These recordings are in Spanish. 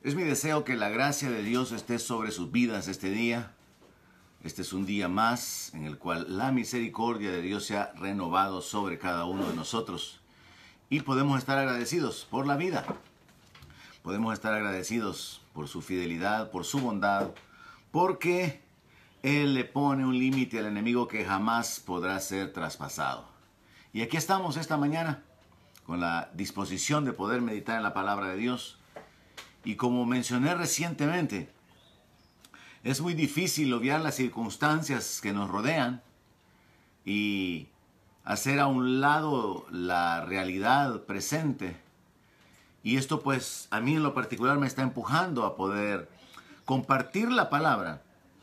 Es mi deseo que la gracia de Dios esté sobre sus vidas este día. Este es un día más en el cual la misericordia de Dios se ha renovado sobre cada uno de nosotros. Y podemos estar agradecidos por la vida. Podemos estar agradecidos por su fidelidad, por su bondad, porque Él le pone un límite al enemigo que jamás podrá ser traspasado. Y aquí estamos esta mañana con la disposición de poder meditar en la palabra de Dios. Y como mencioné recientemente, es muy difícil obviar las circunstancias que nos rodean y hacer a un lado la realidad presente. Y esto pues a mí en lo particular me está empujando a poder compartir la palabra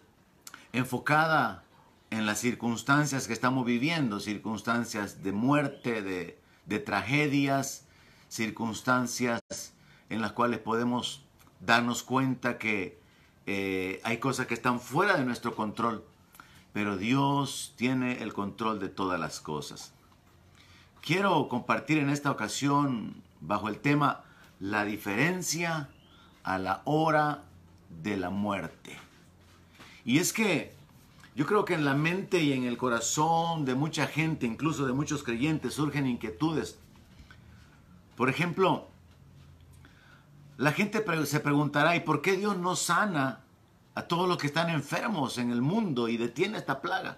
enfocada en las circunstancias que estamos viviendo, circunstancias de muerte, de tragedias, circunstancias en las cuales podemos darnos cuenta que hay cosas que están fuera de nuestro control, pero Dios tiene el control de todas las cosas. Quiero compartir en esta ocasión bajo el tema la diferencia a la hora de la muerte. Y es que yo creo que en la mente y en el corazón de mucha gente, incluso de muchos creyentes, surgen inquietudes. Por ejemplo, la gente se preguntará, ¿y por qué Dios no sana a todos los que están enfermos en el mundo y detiene esta plaga?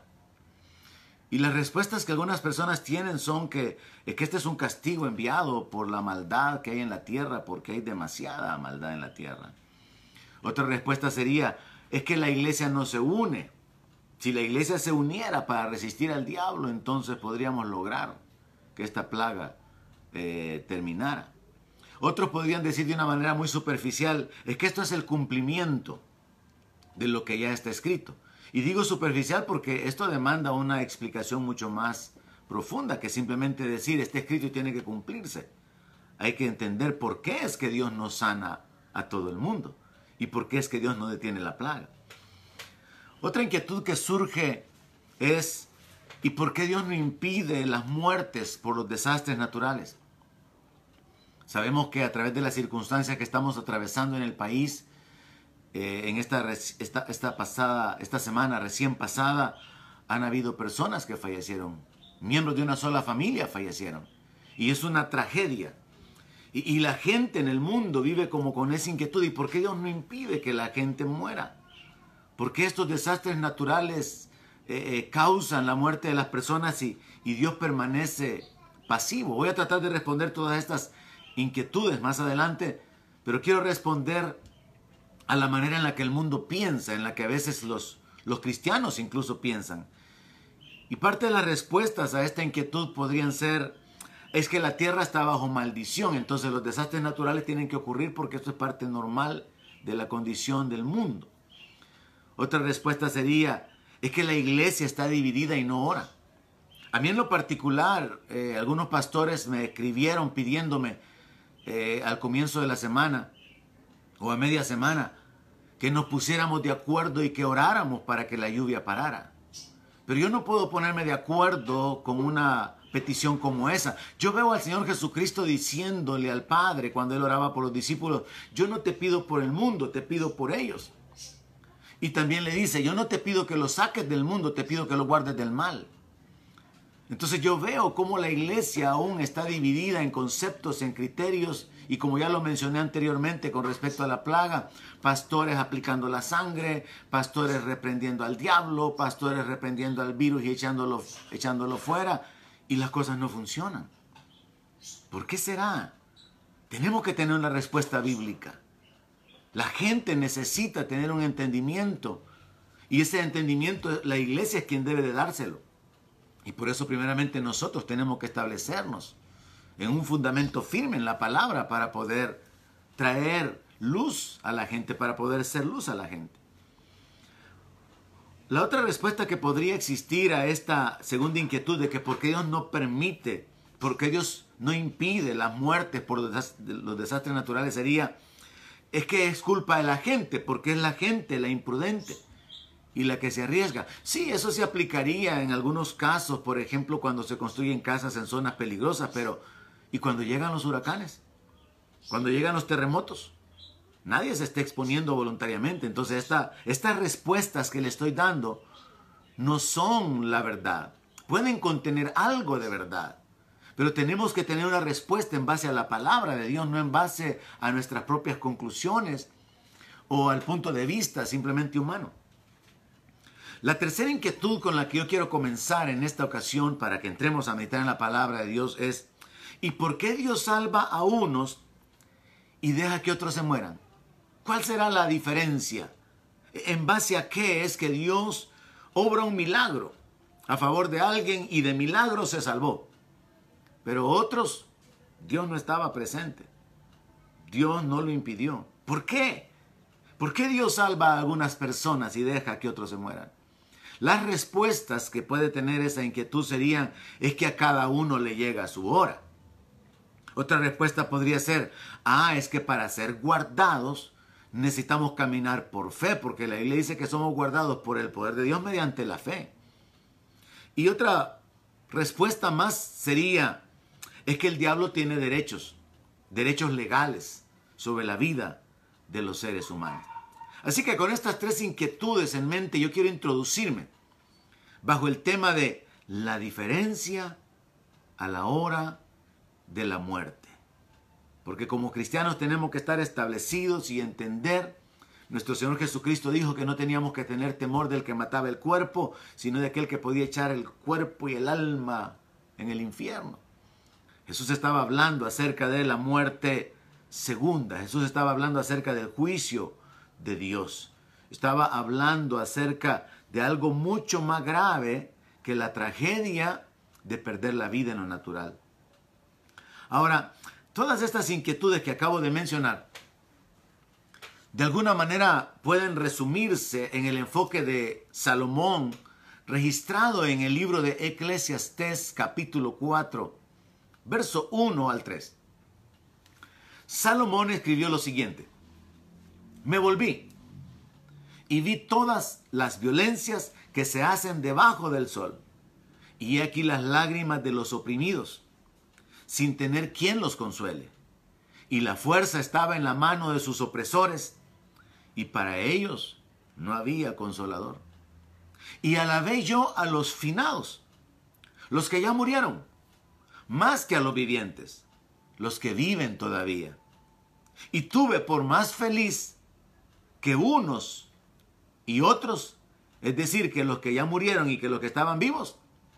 Y las respuestas que algunas personas tienen son que este es un castigo enviado por la maldad que hay en la tierra, porque hay demasiada maldad en la tierra. Otra respuesta sería, es que la iglesia no se une. Si la iglesia se uniera para resistir al diablo, entonces podríamos lograr que esta plaga terminara. Otros podrían decir de una manera muy superficial, es que esto es el cumplimiento de lo que ya está escrito. Y digo superficial porque esto demanda una explicación mucho más profunda que simplemente decir, está escrito y tiene que cumplirse. Hay que entender por qué es que Dios no sana a todo el mundo y por qué es que Dios no detiene la plaga. Otra inquietud que surge es, ¿y por qué Dios no impide las muertes por los desastres naturales? Sabemos que a través de las circunstancias que estamos atravesando en el país, en esta semana recién pasada, han habido personas que fallecieron. Miembros de una sola familia fallecieron. Y es una tragedia. Y la gente en el mundo vive como con esa inquietud. ¿Y por qué Dios no impide que la gente muera? ¿Por qué estos desastres naturales causan la muerte de las personas y Dios permanece pasivo? Voy a tratar de responder todas estas inquietudes más adelante, pero quiero responder a la manera en la que el mundo piensa, en la que a veces los cristianos incluso piensan. Y parte de las respuestas a esta inquietud podrían ser, es que la tierra está bajo maldición, entonces los desastres naturales tienen que ocurrir porque esto es parte normal de la condición del mundo. Otra respuesta sería, es que la iglesia está dividida y no ora. A mí en lo particular, algunos pastores me escribieron pidiéndome al comienzo de la semana o a media semana que nos pusiéramos de acuerdo y que oráramos para que la lluvia parara. Pero yo no puedo ponerme de acuerdo con una petición como esa. Yo veo al Señor Jesucristo diciéndole al Padre cuando Él oraba por los discípulos, yo no te pido por el mundo, te pido por ellos. Y también le dice, yo no te pido que los saques del mundo, te pido que los guardes del mal. Entonces yo veo cómo la iglesia aún está dividida en conceptos, en criterios, y como ya lo mencioné anteriormente con respecto a la plaga, pastores aplicando la sangre, pastores reprendiendo al diablo, pastores reprendiendo al virus y echándolo fuera, y las cosas no funcionan. ¿Por qué será? Tenemos que tener una respuesta bíblica. La gente necesita tener un entendimiento, y ese entendimiento la iglesia es quien debe de dárselo. Y por eso primeramente nosotros tenemos que establecernos en un fundamento firme en la palabra para poder traer luz a la gente, para poder ser luz a la gente. La otra respuesta que podría existir a esta segunda inquietud de que por qué Dios no permite, por qué Dios no impide las muertes por los desastres naturales sería, es que es culpa de la gente, porque es la gente la imprudente y la que se arriesga. Sí, eso se aplicaría en algunos casos, por ejemplo, cuando se construyen casas en zonas peligrosas, pero ¿y cuando llegan los huracanes? ¿Cuando llegan los terremotos? Nadie se está exponiendo voluntariamente. Entonces estas respuestas que le estoy dando no son la verdad. Pueden contener algo de verdad. Pero tenemos que tener una respuesta en base a la palabra de Dios, no en base a nuestras propias conclusiones o al punto de vista simplemente humano. La tercera inquietud con la que yo quiero comenzar en esta ocasión para que entremos a meditar en la palabra de Dios es: ¿y por qué Dios salva a unos y deja que otros se mueran? ¿Cuál será la diferencia? ¿En base a qué es que Dios obra un milagro a favor de alguien y de milagro se salvó? Pero otros, Dios no estaba presente. Dios no lo impidió. ¿Por qué? ¿Por qué Dios salva a algunas personas y deja que otros se mueran? Las respuestas que puede tener esa inquietud serían: es que a cada uno le llega su hora. Otra respuesta podría ser: es que para ser guardados necesitamos caminar por fe, porque la Biblia dice que somos guardados por el poder de Dios mediante la fe. Y otra respuesta más sería: es que el diablo tiene derechos legales sobre la vida de los seres humanos. Así que con estas tres inquietudes en mente, yo quiero introducirme bajo el tema de la diferencia a la hora de la muerte. Porque como cristianos tenemos que estar establecidos y entender. Nuestro Señor Jesucristo dijo que no teníamos que tener temor del que mataba el cuerpo, sino de aquel que podía echar el cuerpo y el alma en el infierno. Jesús estaba hablando acerca de la muerte segunda. Jesús estaba hablando acerca del juicio de Dios. Estaba hablando acerca de algo mucho más grave que la tragedia de perder la vida en lo natural. Ahora, todas estas inquietudes que acabo de mencionar, de alguna manera pueden resumirse en el enfoque de Salomón, registrado en el libro de Eclesiastés capítulo 4, verso 1 al 3. Salomón escribió lo siguiente: me volví y vi todas las violencias que se hacen debajo del sol, y he aquí las lágrimas de los oprimidos, sin tener quien los consuele. Y la fuerza estaba en la mano de sus opresores, y para ellos no había consolador. Y alabé yo a los finados, los que ya murieron, más que a los vivientes, los que viven todavía. Y tuve por más feliz que unos y otros, es decir, que los que ya murieron y que los que estaban vivos,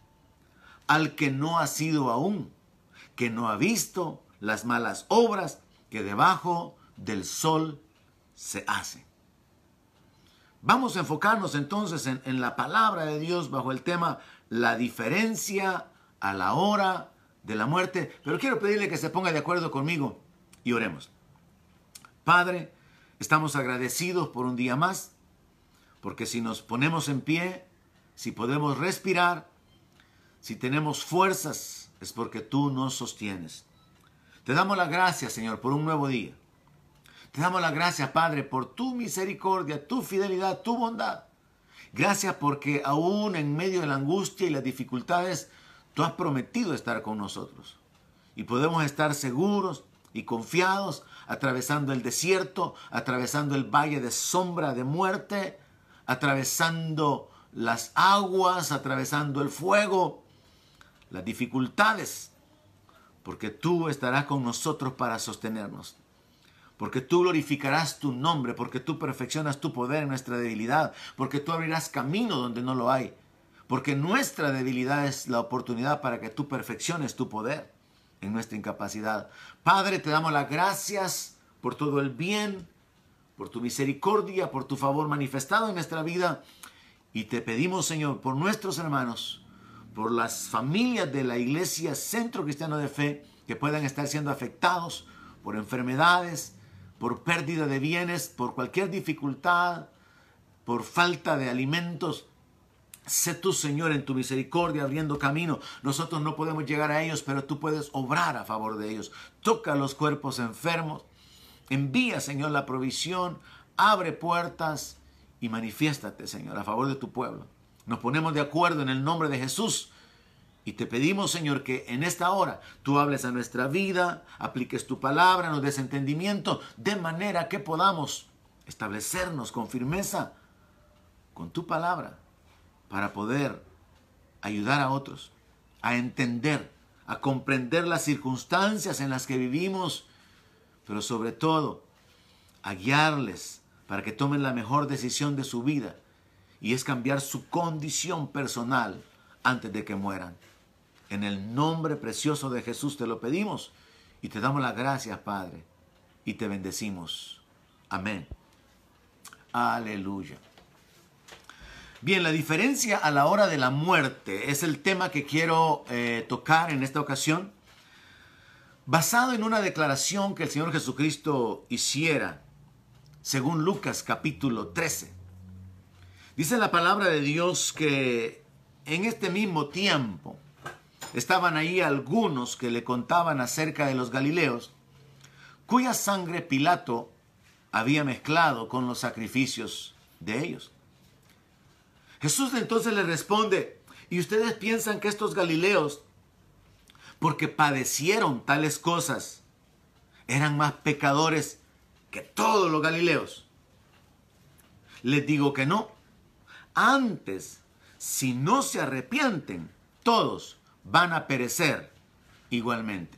al que no ha sido aún, que no ha visto las malas obras que debajo del sol se hacen. Vamos a enfocarnos entonces en la palabra de Dios bajo el tema la diferencia a la hora de la muerte. Pero quiero pedirle que se ponga de acuerdo conmigo y oremos. Padre, estamos agradecidos por un día más, porque si nos ponemos en pie, si podemos respirar, si tenemos fuerzas, es porque tú nos sostienes. Te damos las gracias, Señor, por un nuevo día. Te damos las gracias, Padre, por tu misericordia, tu fidelidad, tu bondad. Gracias porque aún en medio de la angustia y las dificultades, tú has prometido estar con nosotros. Y podemos estar seguros y confiados, atravesando el desierto, atravesando el valle de sombra de muerte, atravesando las aguas, atravesando el fuego, las dificultades, porque tú estarás con nosotros para sostenernos. Porque tú glorificarás tu nombre, porque tú perfeccionas tu poder en nuestra debilidad, porque tú abrirás camino donde no lo hay, porque nuestra debilidad es la oportunidad para que tú perfecciones tu poder en nuestra incapacidad. Padre, te damos las gracias por todo el bien, por tu misericordia, por tu favor manifestado en nuestra vida, y te pedimos, Señor, por nuestros hermanos, por las familias de la Iglesia Centro Cristiano de Fe que puedan estar siendo afectados por enfermedades, por pérdida de bienes, por cualquier dificultad, por falta de alimentos. Sé tú, Señor, en tu misericordia abriendo camino. Nosotros no podemos llegar a ellos, pero tú puedes obrar a favor de ellos. Toca los cuerpos enfermos. Envía, Señor, la provisión. Abre puertas y manifiéstate, Señor, a favor de tu pueblo. Nos ponemos de acuerdo en el nombre de Jesús Y te pedimos, Señor, que en esta hora tú hables a nuestra vida, apliques tu palabra, nos des entendimiento, de manera que podamos establecernos con firmeza con tu palabra para poder ayudar a otros a entender, a comprender las circunstancias en las que vivimos, pero sobre todo a guiarles para que tomen la mejor decisión de su vida, y es cambiar su condición personal antes de que mueran. En el nombre precioso de Jesús te lo pedimos y te damos las gracias, Padre, y te bendecimos. Amén. Aleluya. Bien, la diferencia a la hora de la muerte es el tema que quiero tocar en esta ocasión, basado en una declaración que el Señor Jesucristo hiciera, según Lucas capítulo 13. Dice la palabra de Dios que en este mismo tiempo estaban ahí algunos que le contaban acerca de los galileos, cuya sangre Pilato había mezclado con los sacrificios de ellos. Jesús entonces le responde: ¿y ustedes piensan que estos galileos, porque padecieron tales cosas, eran más pecadores que todos los galileos? Les digo que no. Antes, si no se arrepienten, todos van a perecer igualmente.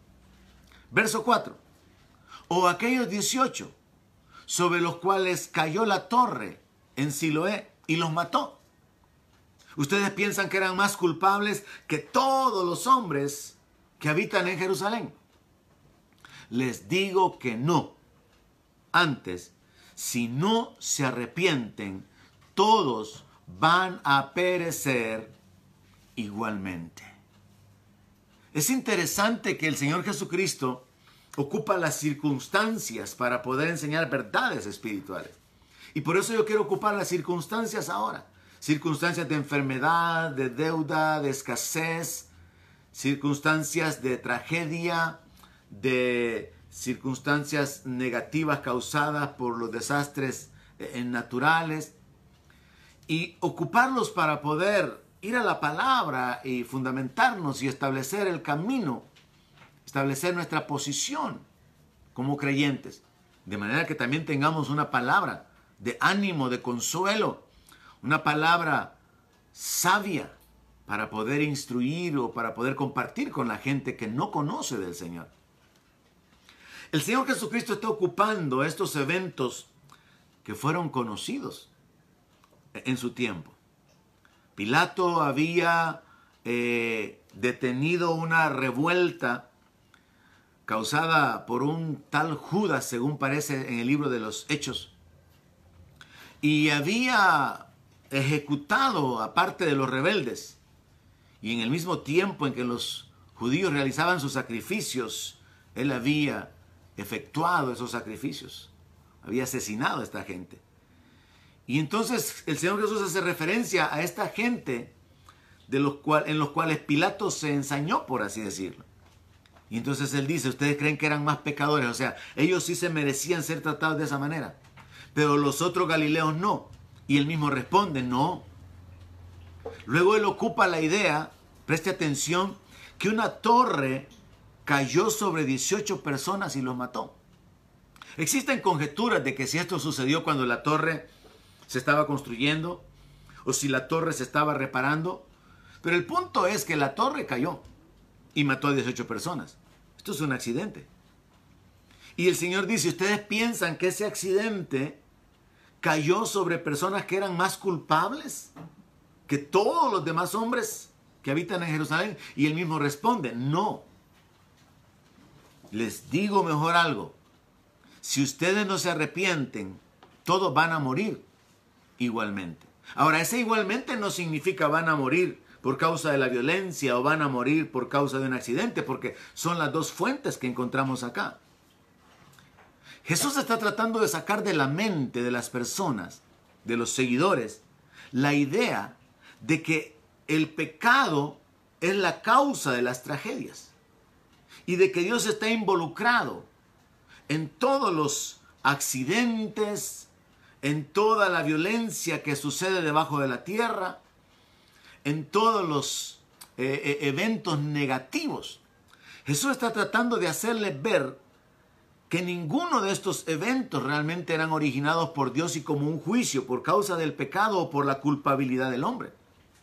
Verso 4. O aquellos 18 sobre los cuales cayó la torre en Siloé y los mató. ¿Ustedes piensan que eran más culpables que todos los hombres que habitan en Jerusalén? Les digo que no. Antes, si no se arrepienten, todos van a perecer igualmente. Es interesante que el Señor Jesucristo ocupa las circunstancias para poder enseñar verdades espirituales. Y por eso yo quiero ocupar las circunstancias ahora. Circunstancias de enfermedad, de deuda, de escasez, circunstancias de tragedia, de circunstancias negativas causadas por los desastres naturales. Y ocuparlos para poder ir a la palabra y fundamentarnos y establecer el camino, establecer nuestra posición como creyentes, de manera que también tengamos una palabra de ánimo, de consuelo, una palabra sabia para poder instruir o para poder compartir con la gente que no conoce del Señor. El Señor Jesucristo está ocupando estos eventos que fueron conocidos en su tiempo. Pilato había detenido una revuelta causada por un tal Judas, según parece en el libro de los Hechos, y había ejecutado a parte de los rebeldes, y en el mismo tiempo en que los judíos realizaban sus sacrificios, él había efectuado esos sacrificios, había asesinado a esta gente. Y entonces el Señor Jesús hace referencia a esta gente en los cuales Pilato se ensañó, por así decirlo. Y entonces él dice: ¿ustedes creen que eran más pecadores? O sea, ellos sí se merecían ser tratados de esa manera, pero los otros galileos no. Y él mismo responde: no. Luego él ocupa la idea, preste atención, que una torre cayó sobre 18 personas y los mató. Existen conjeturas de que si esto sucedió cuando la torre se estaba construyendo o si la torre se estaba reparando, pero el punto es que la torre cayó y mató a 18 personas. Esto es un accidente. Y el Señor dice: ¿ustedes piensan que ese accidente cayó sobre personas que eran más culpables que todos los demás hombres que habitan en Jerusalén? Y él mismo responde: no. Les digo mejor algo: si ustedes no se arrepienten, todos van a morir igualmente. Ahora, ese igualmente no significa van a morir por causa de la violencia o van a morir por causa de un accidente, porque son las dos fuentes que encontramos acá. Jesús está tratando de sacar de la mente de las personas, de los seguidores, la idea de que el pecado es la causa de las tragedias y de que Dios está involucrado en todos los accidentes, en toda la violencia que sucede debajo de la tierra, en todos los eventos negativos. Jesús está tratando de hacerles ver que ninguno de estos eventos realmente eran originados por Dios y como un juicio por causa del pecado o por la culpabilidad del hombre.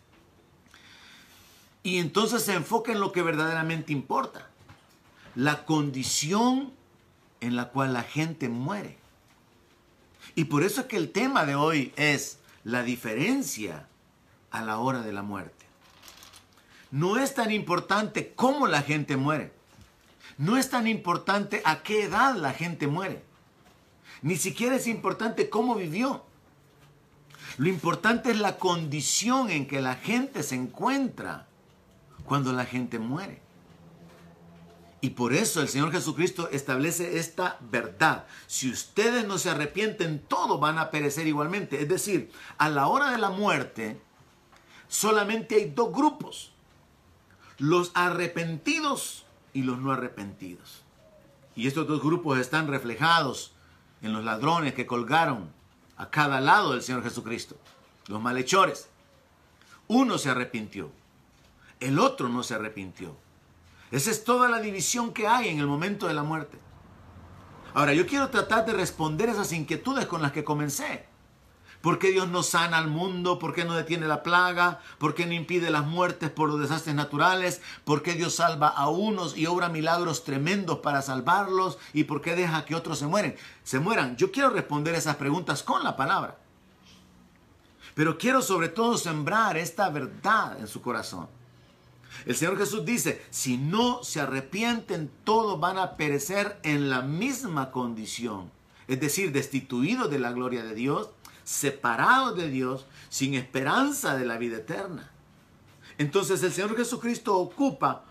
Y entonces se enfoca en lo que verdaderamente importa, la condición en la cual la gente muere. Y por eso es que el tema de hoy es la diferencia a la hora de la muerte. No es tan importante cómo la gente muere. No es tan importante a qué edad la gente muere. Ni siquiera es importante cómo vivió. Lo importante es la condición en que la gente se encuentra cuando la gente muere. Y por eso el Señor Jesucristo establece esta verdad. Si ustedes no se arrepienten, todos van a perecer igualmente. Es decir, a la hora de la muerte, solamente hay dos grupos: los arrepentidos y los no arrepentidos. Y estos dos grupos están reflejados en los ladrones que colgaron a cada lado del Señor Jesucristo, los malhechores. Uno se arrepintió, el otro no se arrepintió. Esa es toda la división que hay en el momento de la muerte. Ahora, yo quiero tratar de responder esas inquietudes con las que comencé. ¿Por qué Dios no sana al mundo? ¿Por qué no detiene la plaga? ¿Por qué no impide las muertes por los desastres naturales? ¿Por qué Dios salva a unos y obra milagros tremendos para salvarlos? ¿Y por qué deja que otros se mueran? Yo quiero responder esas preguntas con la palabra. Pero quiero sobre todo sembrar esta verdad en su corazón. El Señor Jesús dice, si no se arrepienten, todos van a perecer en la misma condición. Es decir, destituidos de la gloria de Dios, separados de Dios, sin esperanza de la vida eterna. Entonces el Señor Jesucristo ocupa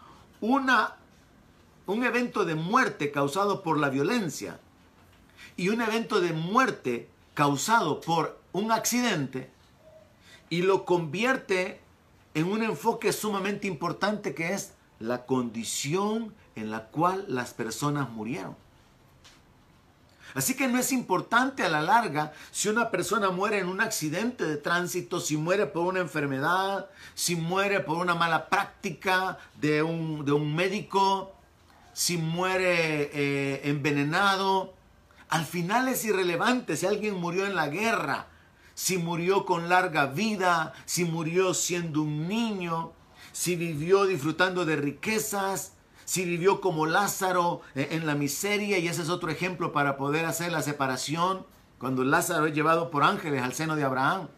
un evento de muerte causado por la violencia y un evento de muerte causado por un accidente y lo convierte en un enfoque sumamente importante, que es la condición en la cual las personas murieron. Así que no es importante a la larga si una persona muere en un accidente de tránsito, si muere por una enfermedad, si muere por una mala práctica de un médico, si muere envenenado. Al final es irrelevante si alguien murió en la guerra, si murió con larga vida, si murió siendo un niño, si vivió disfrutando de riquezas, si vivió como Lázaro en la miseria. Y ese es otro ejemplo para poder hacer la separación, cuando Lázaro es llevado por ángeles al seno de Abraham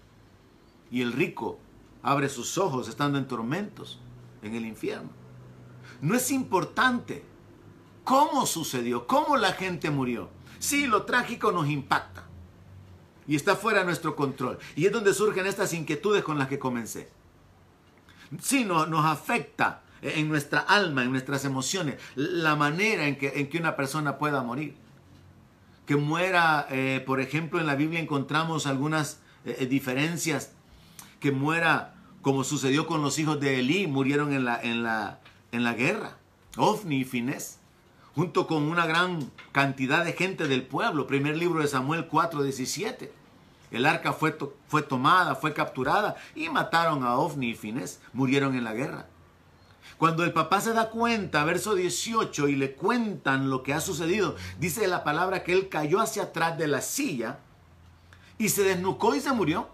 y el rico abre sus ojos estando en tormentos en el infierno. No es importante cómo sucedió, cómo la gente murió. Sí, lo trágico nos impacta y está fuera de nuestro control. Y es donde surgen estas inquietudes con las que comencé. Sí, nos afecta en nuestra alma, en nuestras emociones, la manera en que una persona pueda morir. Que muera, por ejemplo, en la Biblia encontramos algunas diferencias. Que muera como sucedió con los hijos de Elí, murieron en la guerra. Ofni y Finés, junto con una gran cantidad de gente del pueblo. Primer libro de Samuel 4:17. El arca fue tomada, fue capturada y mataron a Ofni y Finés. Murieron en la guerra. Cuando el papá se da cuenta, verso 18, y le cuentan lo que ha sucedido, dice la palabra que él cayó hacia atrás de la silla y se desnucó y se murió.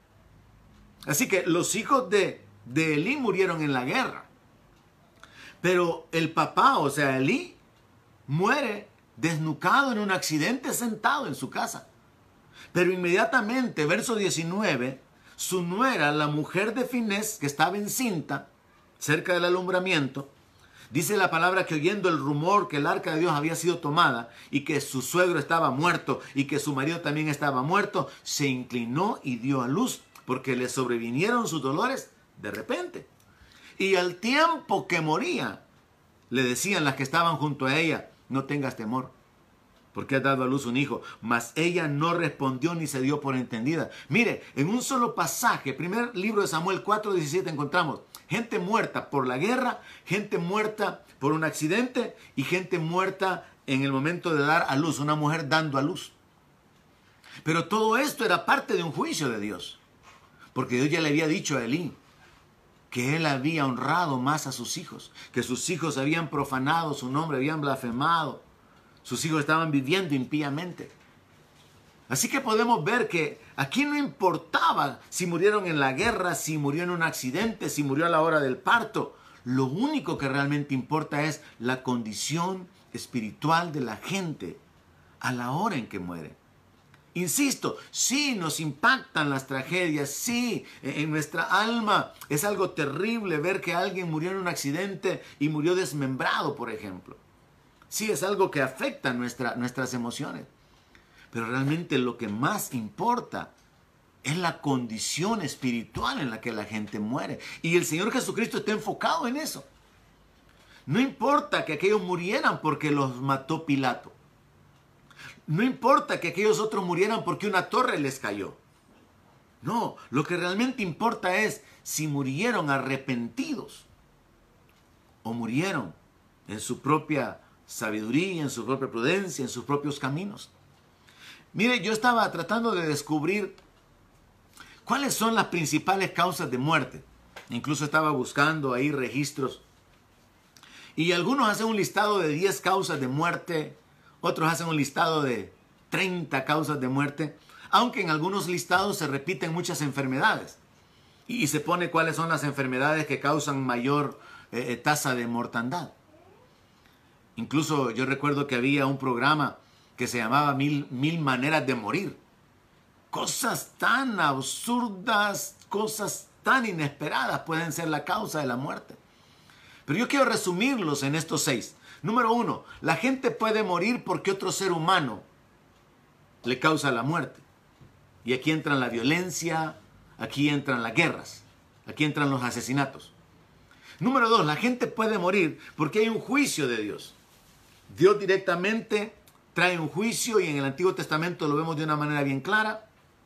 Así que los hijos de Elí murieron en la guerra. Pero el papá, o sea, Elí, muere desnucado en un accidente sentado en su casa. Pero inmediatamente, verso 19, su nuera, la mujer de Finés, que estaba encinta, cerca del alumbramiento, dice la palabra que oyendo el rumor que el arca de Dios había sido tomada y que su suegro estaba muerto y que su marido también estaba muerto, se inclinó y dio a luz, porque le sobrevinieron sus dolores de repente. Y al tiempo que moría, le decían las que estaban junto a ella, no tengas temor, porque has dado a luz un hijo. Mas ella no respondió ni se dio por entendida. Mire, en un solo pasaje, primer libro de Samuel 4:17, encontramos gente muerta por la guerra, gente muerta por un accidente y gente muerta en el momento de dar a luz, una mujer dando a luz. Pero todo esto era parte de un juicio de Dios, porque Dios ya le había dicho a Elí que él había honrado más a sus hijos, que sus hijos habían profanado su nombre, habían blasfemado, sus hijos estaban viviendo impíamente. Así que podemos ver que aquí no importaba si murieron en la guerra, si murió en un accidente, si murió a la hora del parto. Lo único que realmente importa es la condición espiritual de la gente a la hora en que muere. Insisto, sí nos impactan las tragedias, sí, en nuestra alma es algo terrible ver que alguien murió en un accidente y murió desmembrado, por ejemplo. Sí, es algo que afecta nuestras emociones. Pero realmente lo que más importa es la condición espiritual en la que la gente muere. Y el Señor Jesucristo está enfocado en eso. No importa que aquellos murieran porque los mató Pilato. No importa que aquellos otros murieran porque una torre les cayó. No, lo que realmente importa es si murieron arrepentidos o murieron en su propia sabiduría, en su propia prudencia, en sus propios caminos. Mire, yo estaba tratando de descubrir cuáles son las principales causas de muerte. Incluso estaba buscando ahí registros. Y algunos hacen un listado de 10 causas de muerte. Otros hacen un listado de 30 causas de muerte. Aunque en algunos listados se repiten muchas enfermedades. Y se pone cuáles son las enfermedades que causan mayor tasa de mortandad. Incluso yo recuerdo que había un programa que se llamaba Mil maneras de morir. Cosas tan absurdas, cosas tan inesperadas pueden ser la causa de la muerte. Pero yo quiero resumirlos en estos 6. Número 1, la gente puede morir porque otro ser humano le causa la muerte. Y aquí entran la violencia, aquí entran las guerras, aquí entran los asesinatos. Número 2, la gente puede morir porque hay un juicio de Dios. Dios directamente trae un juicio y en el Antiguo Testamento lo vemos de una manera bien clara.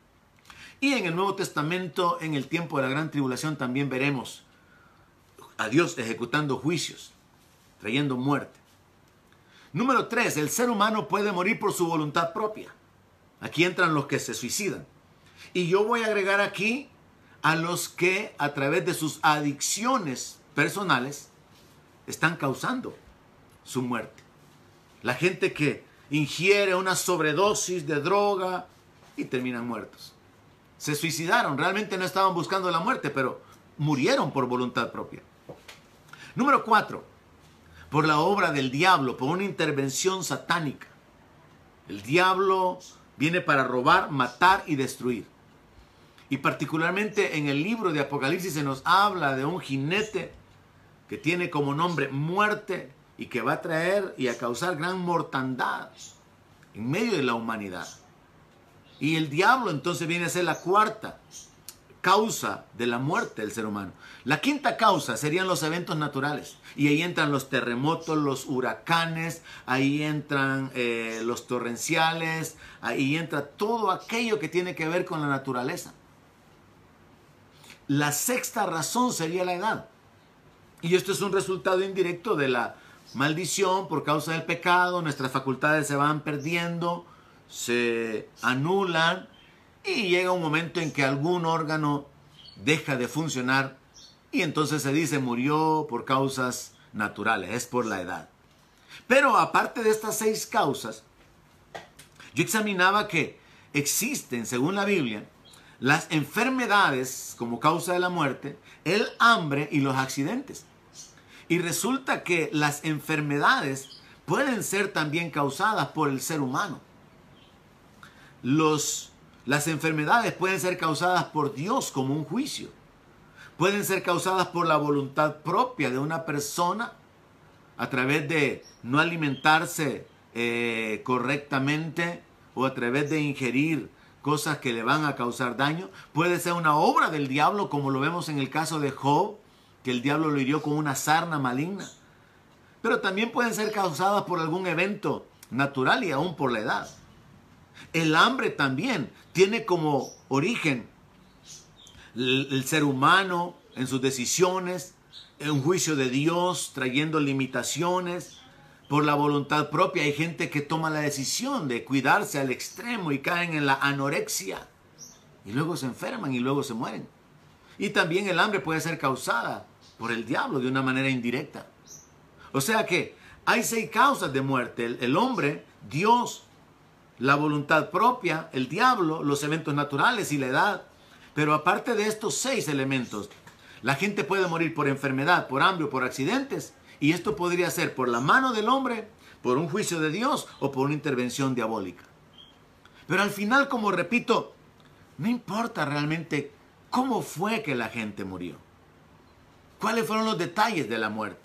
Y en el Nuevo Testamento, en el tiempo de la gran tribulación, también veremos a Dios ejecutando juicios, trayendo muerte. Número 3, el ser humano puede morir por su voluntad propia. Aquí entran los que se suicidan. Y yo voy a agregar aquí a los que a través de sus adicciones personales están causando su muerte. La gente que ingiere una sobredosis de droga y terminan muertos. Se suicidaron, realmente no estaban buscando la muerte, pero murieron por voluntad propia. Número 4, por la obra del diablo, por una intervención satánica. El diablo viene para robar, matar y destruir. Y particularmente en el libro de Apocalipsis se nos habla de un jinete que tiene como nombre muerte y que va a traer y a causar gran mortandad en medio de la humanidad. Y el diablo entonces viene a ser la cuarta causa de la muerte del ser humano. La quinta causa serían los eventos naturales. Y ahí entran los terremotos, los huracanes, ahí entran los torrenciales, ahí entra todo aquello que tiene que ver con la naturaleza. La sexta razón sería la edad. Y esto es un resultado indirecto de la maldición por causa del pecado. Nuestras facultades se van perdiendo, se anulan y llega un momento en que algún órgano deja de funcionar y entonces se dice murió por causas naturales, es por la edad. Pero aparte de estas 6 causas, yo examinaba que existen, según la Biblia, las enfermedades como causa de la muerte, el hambre y los accidentes. Y resulta que las enfermedades pueden ser también causadas por el ser humano. Las enfermedades pueden ser causadas por Dios como un juicio. Pueden ser causadas por la voluntad propia de una persona a través de no alimentarse correctamente o a través de ingerir cosas que le van a causar daño. Puede ser una obra del diablo, como lo vemos en el caso de Job, que el diablo lo hirió con una sarna maligna. Pero también pueden ser causadas por algún evento natural y aún por la edad. El hambre también tiene como origen el ser humano en sus decisiones, un juicio de Dios trayendo limitaciones por la voluntad propia. Hay gente que toma la decisión de cuidarse al extremo y caen en la anorexia y luego se enferman y luego se mueren. Y también el hambre puede ser causada por el diablo de una manera indirecta. O sea que hay 6 causas de muerte. El hombre, Dios, la voluntad propia, el diablo, los eventos naturales y la edad. Pero aparte de estos 6 elementos, la gente puede morir por enfermedad, por hambre o por accidentes. Y esto podría ser por la mano del hombre, por un juicio de Dios o por una intervención diabólica. Pero al final, como repito, no importa realmente cómo fue que la gente murió. ¿Cuáles fueron los detalles de la muerte?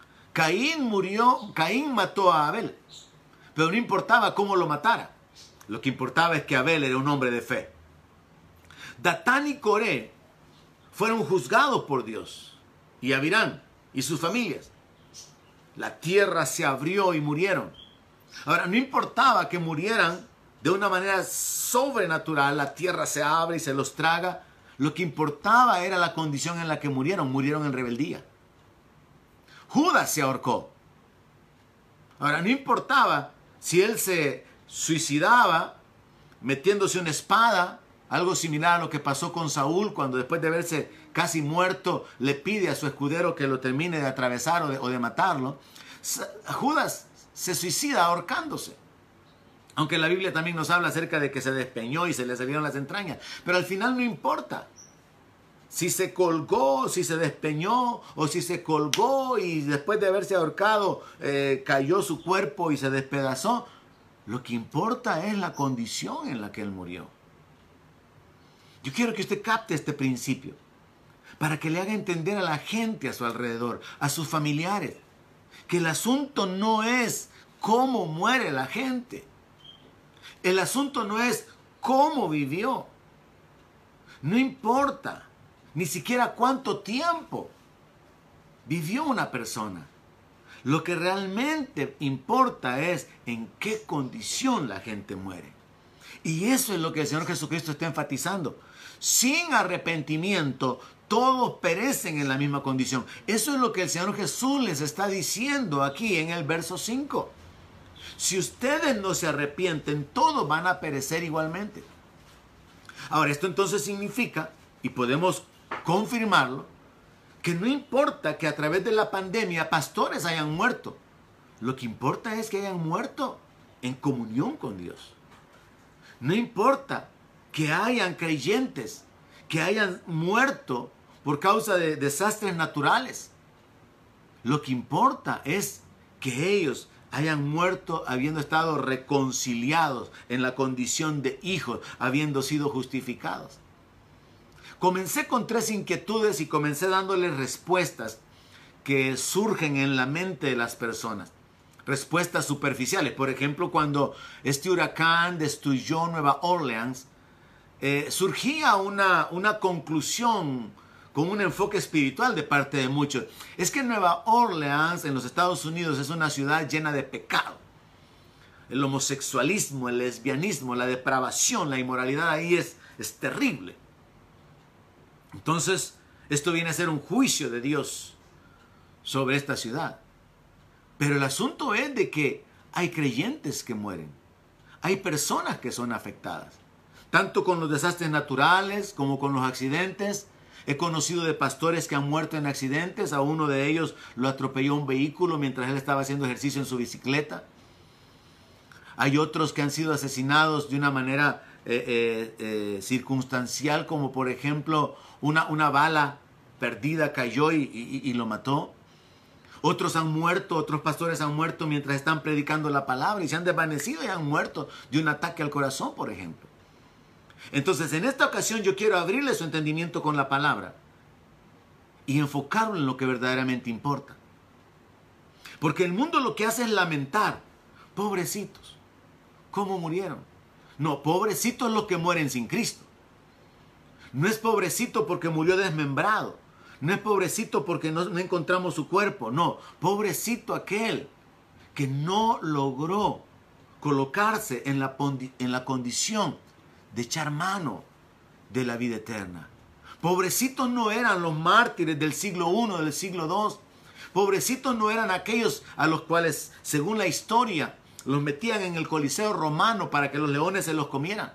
Caín mató a Abel, pero no importaba cómo lo matara. Lo que importaba es que Abel era un hombre de fe. Datán y Coré fueron juzgados por Dios, y Abirán y sus familias. La tierra se abrió y murieron. Ahora, no importaba que murieran de una manera sobrenatural, la tierra se abre y se los traga. Lo que importaba era la condición en la que murieron en rebeldía. Judas se ahorcó. Ahora, no importaba si él se suicidaba metiéndose una espada, algo similar a lo que pasó con Saúl cuando después de verse casi muerto le pide a su escudero que lo termine de atravesar o de matarlo. Judas se suicida ahorcándose. Aunque la Biblia también nos habla acerca de que se despeñó y se le salieron las entrañas. Pero al final no importa. Si se colgó, si se despeñó o si se colgó y después de haberse ahorcado cayó su cuerpo y se despedazó. Lo que importa es la condición en la que él murió. Yo quiero que usted capte este principio para que le haga entender a la gente a su alrededor, a sus familiares, que el asunto no es cómo muere la gente. El asunto no es cómo vivió. No importa ni siquiera cuánto tiempo vivió una persona. Lo que realmente importa es en qué condición la gente muere. Y eso es lo que el Señor Jesucristo está enfatizando. Sin arrepentimiento, todos perecen en la misma condición. Eso es lo que el Señor Jesús les está diciendo aquí en el verso 5. Si ustedes no se arrepienten, todos van a perecer igualmente. Ahora, esto entonces significa, y podemos confirmarlo, que no importa que a través de la pandemia pastores hayan muerto. Lo que importa es que hayan muerto en comunión con Dios. No importa que hayan creyentes que hayan muerto por causa de desastres naturales. Lo que importa es que ellos hayan muerto habiendo estado reconciliados en la condición de hijos, habiendo sido justificados. Comencé con 3 inquietudes y comencé dándoles respuestas que surgen en la mente de las personas. Respuestas superficiales. Por ejemplo, cuando este huracán destruyó Nueva Orleans, surgía una conclusión con un enfoque espiritual de parte de muchos. Es que Nueva Orleans en los Estados Unidos es una ciudad llena de pecado. El homosexualismo, el lesbianismo, la depravación, la inmoralidad ahí es terrible. Entonces, esto viene a ser un juicio de Dios sobre esta ciudad. Pero el asunto es de que hay creyentes que mueren. Hay personas que son afectadas. Tanto con los desastres naturales como con los accidentes. He conocido de pastores que han muerto en accidentes. A uno de ellos lo atropelló un vehículo mientras él estaba haciendo ejercicio en su bicicleta. Hay otros que han sido asesinados de una manera circunstancial, como por ejemplo una bala perdida cayó y lo mató. Otros han muerto, otros pastores han muerto mientras están predicando la palabra y se han desvanecido y han muerto de un ataque al corazón, por ejemplo. Entonces, en esta ocasión yo quiero abrirle su entendimiento con la palabra y enfocarlo en lo que verdaderamente importa. Porque el mundo lo que hace es lamentar. Pobrecitos, ¿cómo murieron? No, pobrecitos los que mueren sin Cristo. No es pobrecito porque murió desmembrado. No es pobrecito porque no encontramos su cuerpo. No, pobrecito aquel que no logró colocarse en la condición de echar mano de la vida eterna. Pobrecitos no eran los mártires del siglo I, del siglo II. Pobrecitos no eran aquellos a los cuales, según la historia, los metían en el Coliseo romano para que los leones se los comieran.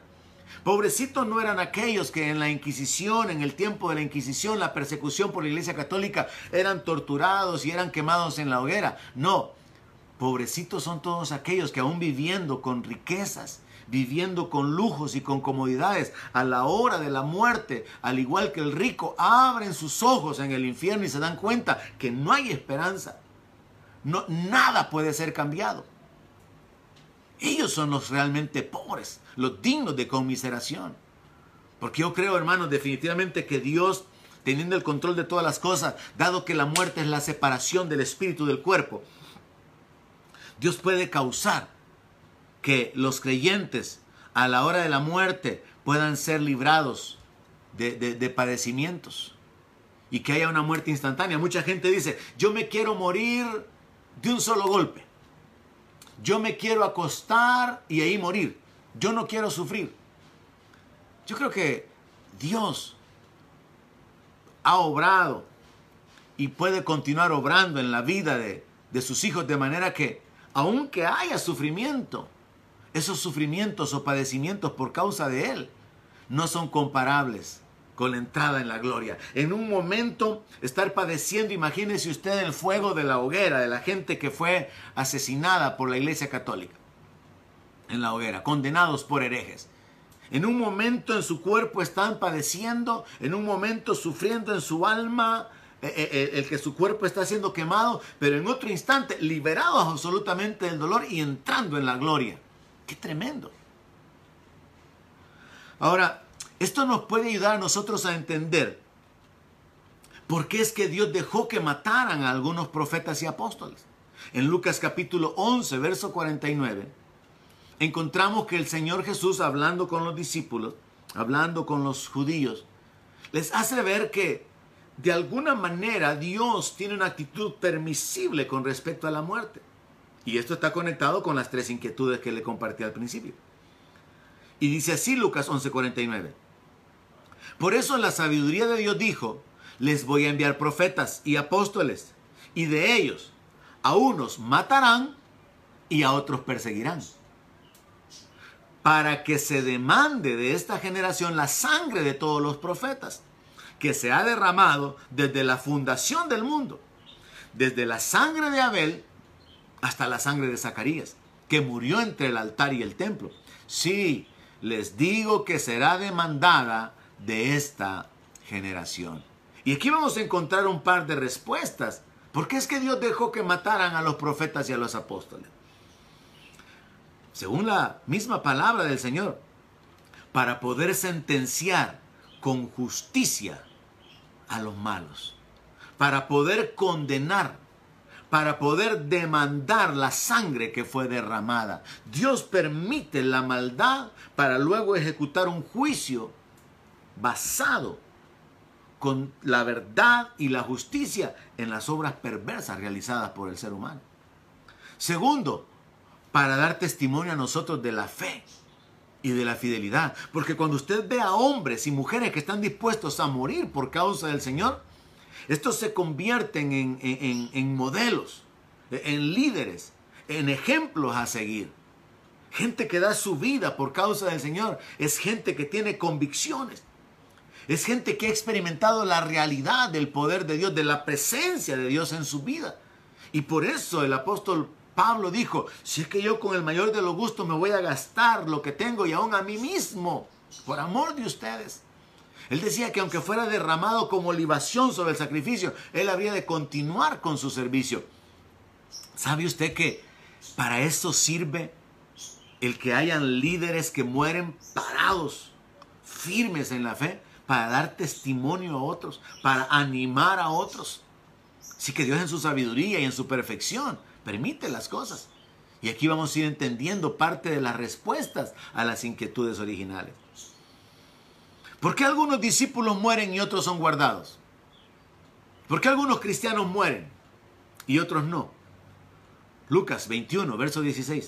Pobrecitos no eran aquellos que en la Inquisición, en el tiempo de la Inquisición, la persecución por la Iglesia Católica, eran torturados y eran quemados en la hoguera. No, pobrecitos son todos aquellos que aún viviendo con riquezas, viviendo con lujos y con comodidades, a la hora de la muerte, al igual que el rico, abren sus ojos en el infierno y se dan cuenta que no hay esperanza. No, nada puede ser cambiado. Ellos son los realmente pobres, los dignos de conmiseración. Porque yo creo, hermanos, definitivamente que Dios, teniendo el control de todas las cosas, dado que la muerte es la separación del espíritu del cuerpo, Dios puede causar que los creyentes a la hora de la muerte puedan ser librados de padecimientos y que haya una muerte instantánea. Mucha gente dice, yo me quiero morir de un solo golpe. Yo me quiero acostar y ahí morir. Yo no quiero sufrir. Yo creo que Dios ha obrado y puede continuar obrando en la vida de sus hijos, de manera que aunque haya sufrimiento, esos sufrimientos o padecimientos por causa de Él no son comparables con la entrada en la gloria. En un momento estar padeciendo, imagínese usted el fuego de la hoguera, de la gente que fue asesinada por la Iglesia Católica en la hoguera, condenados por herejes. En un momento en su cuerpo están padeciendo, en un momento sufriendo en su alma, el que su cuerpo está siendo quemado, pero en otro instante liberados absolutamente del dolor y entrando en la gloria. ¡Qué tremendo! Ahora, esto nos puede ayudar a nosotros a entender por qué es que Dios dejó que mataran a algunos profetas y apóstoles. En Lucas capítulo 11, verso 49, encontramos que el Señor Jesús, hablando con los discípulos, hablando con los judíos, les hace ver que de alguna manera Dios tiene una actitud permisible con respecto a la muerte. Y esto está conectado con las tres inquietudes que le compartí al principio. Y dice así Lucas 11:49. Por eso la sabiduría de Dios dijo, les voy a enviar profetas y apóstoles, y de ellos a unos matarán y a otros perseguirán, para que se demande de esta generación la sangre de todos los profetas, que se ha derramado desde la fundación del mundo, desde la sangre de Abel hasta la sangre de Zacarías, que murió entre el altar y el templo. Sí, les digo que será demandada de esta generación. Y aquí vamos a encontrar un par de respuestas. ¿Por qué es que Dios dejó que mataran a los profetas y a los apóstoles? Según la misma palabra del Señor, para poder sentenciar con justicia a los malos, para poder condenar, para poder demandar la sangre que fue derramada. Dios permite la maldad para luego ejecutar un juicio basado con la verdad y la justicia en las obras perversas realizadas por el ser humano. Segundo, para dar testimonio a nosotros de la fe y de la fidelidad. Porque cuando usted ve a hombres y mujeres que están dispuestos a morir por causa del Señor, estos se convierten en modelos, en líderes, en ejemplos a seguir. Gente que da su vida por causa del Señor es gente que tiene convicciones. Es gente que ha experimentado la realidad del poder de Dios, de la presencia de Dios en su vida. Y por eso el apóstol Pablo dijo, si es que yo con el mayor de los gustos me voy a gastar lo que tengo y aún a mí mismo, por amor de ustedes. Él decía que aunque fuera derramado como libación sobre el sacrificio, él habría de continuar con su servicio. ¿Sabe usted que para eso sirve el que hayan líderes que mueren parados, firmes en la fe, para dar testimonio a otros, para animar a otros? Así que Dios en su sabiduría y en su perfección permite las cosas. Y aquí vamos a ir entendiendo parte de las respuestas a las inquietudes originales. ¿Por qué algunos discípulos mueren y otros son guardados? ¿Por qué algunos cristianos mueren y otros no? Lucas 21, verso 16.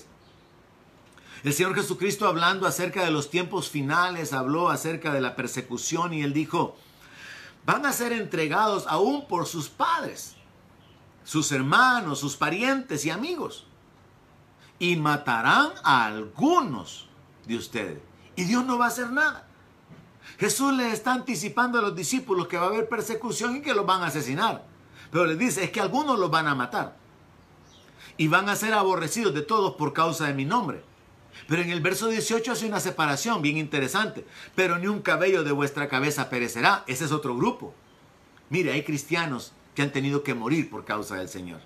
El Señor Jesucristo, hablando acerca de los tiempos finales, habló acerca de la persecución y Él dijo, van a ser entregados aún por sus padres, sus hermanos, sus parientes y amigos, y matarán a algunos de ustedes, Y Dios no va a hacer nada. Jesús les está anticipando a los discípulos que va a haber persecución y que los van a asesinar. Pero les dice, es que algunos los van a matar. Y van a ser aborrecidos de todos por causa de mi nombre. Pero en el verso 18 hace una separación bien interesante. Pero ni un cabello de vuestra cabeza perecerá. Ese es otro grupo. Mire, hay cristianos que han tenido que morir por causa del Señor.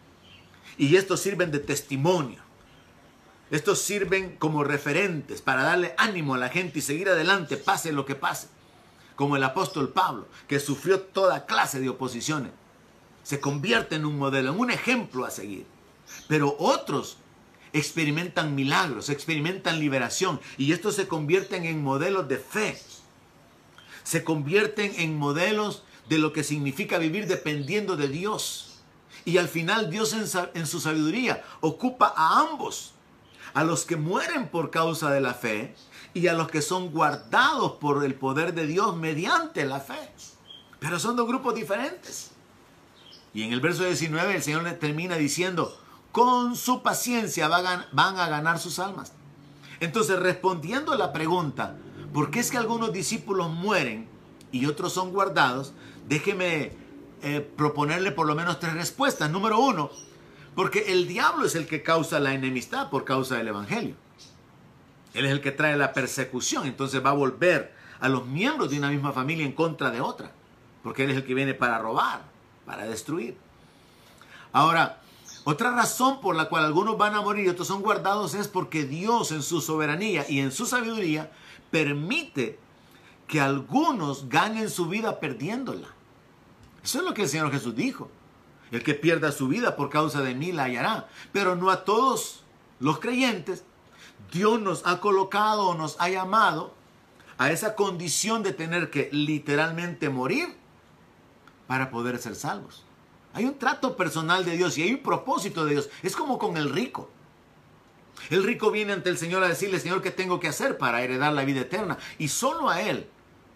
Y estos sirven de testimonio. Estos sirven como referentes para darle ánimo a la gente y seguir adelante, pase lo que pase. Como el apóstol Pablo, que sufrió toda clase de oposiciones. Se convierte en un modelo, en un ejemplo a seguir. Pero otros experimentan milagros, experimentan liberación. Y estos se convierten en modelos de fe. Se convierten en modelos de lo que significa vivir dependiendo de Dios. Y al final Dios en su sabiduría ocupa a ambos. A los que mueren por causa de la fe y a los que son guardados por el poder de Dios mediante la fe. Pero son dos grupos diferentes. Y en el verso 19 el Señor le termina diciendo, con su paciencia van a ganar sus almas. Entonces, respondiendo a la pregunta, ¿por qué es que algunos discípulos mueren y otros son guardados? Déjeme proponerle por lo menos 3 respuestas. Número 1, porque el diablo es el que causa la enemistad por causa del evangelio. Él es el que trae la persecución. Entonces va a volver a los miembros de una misma familia en contra de otra. Porque él es el que viene para robar, para destruir. Ahora, otra razón por la cual algunos van a morir y otros son guardados es porque Dios en su soberanía y en su sabiduría permite que algunos ganen su vida perdiéndola. Eso es lo que el Señor Jesús dijo. El que pierda su vida por causa de mí la hallará. Pero no a todos los creyentes. Dios nos ha colocado o nos ha llamado a esa condición de tener que literalmente morir para poder ser salvos. Hay un trato personal de Dios y hay un propósito de Dios. Es como con el rico. El rico viene ante el Señor a decirle, Señor, ¿qué tengo que hacer para heredar la vida eterna? Y solo a Él,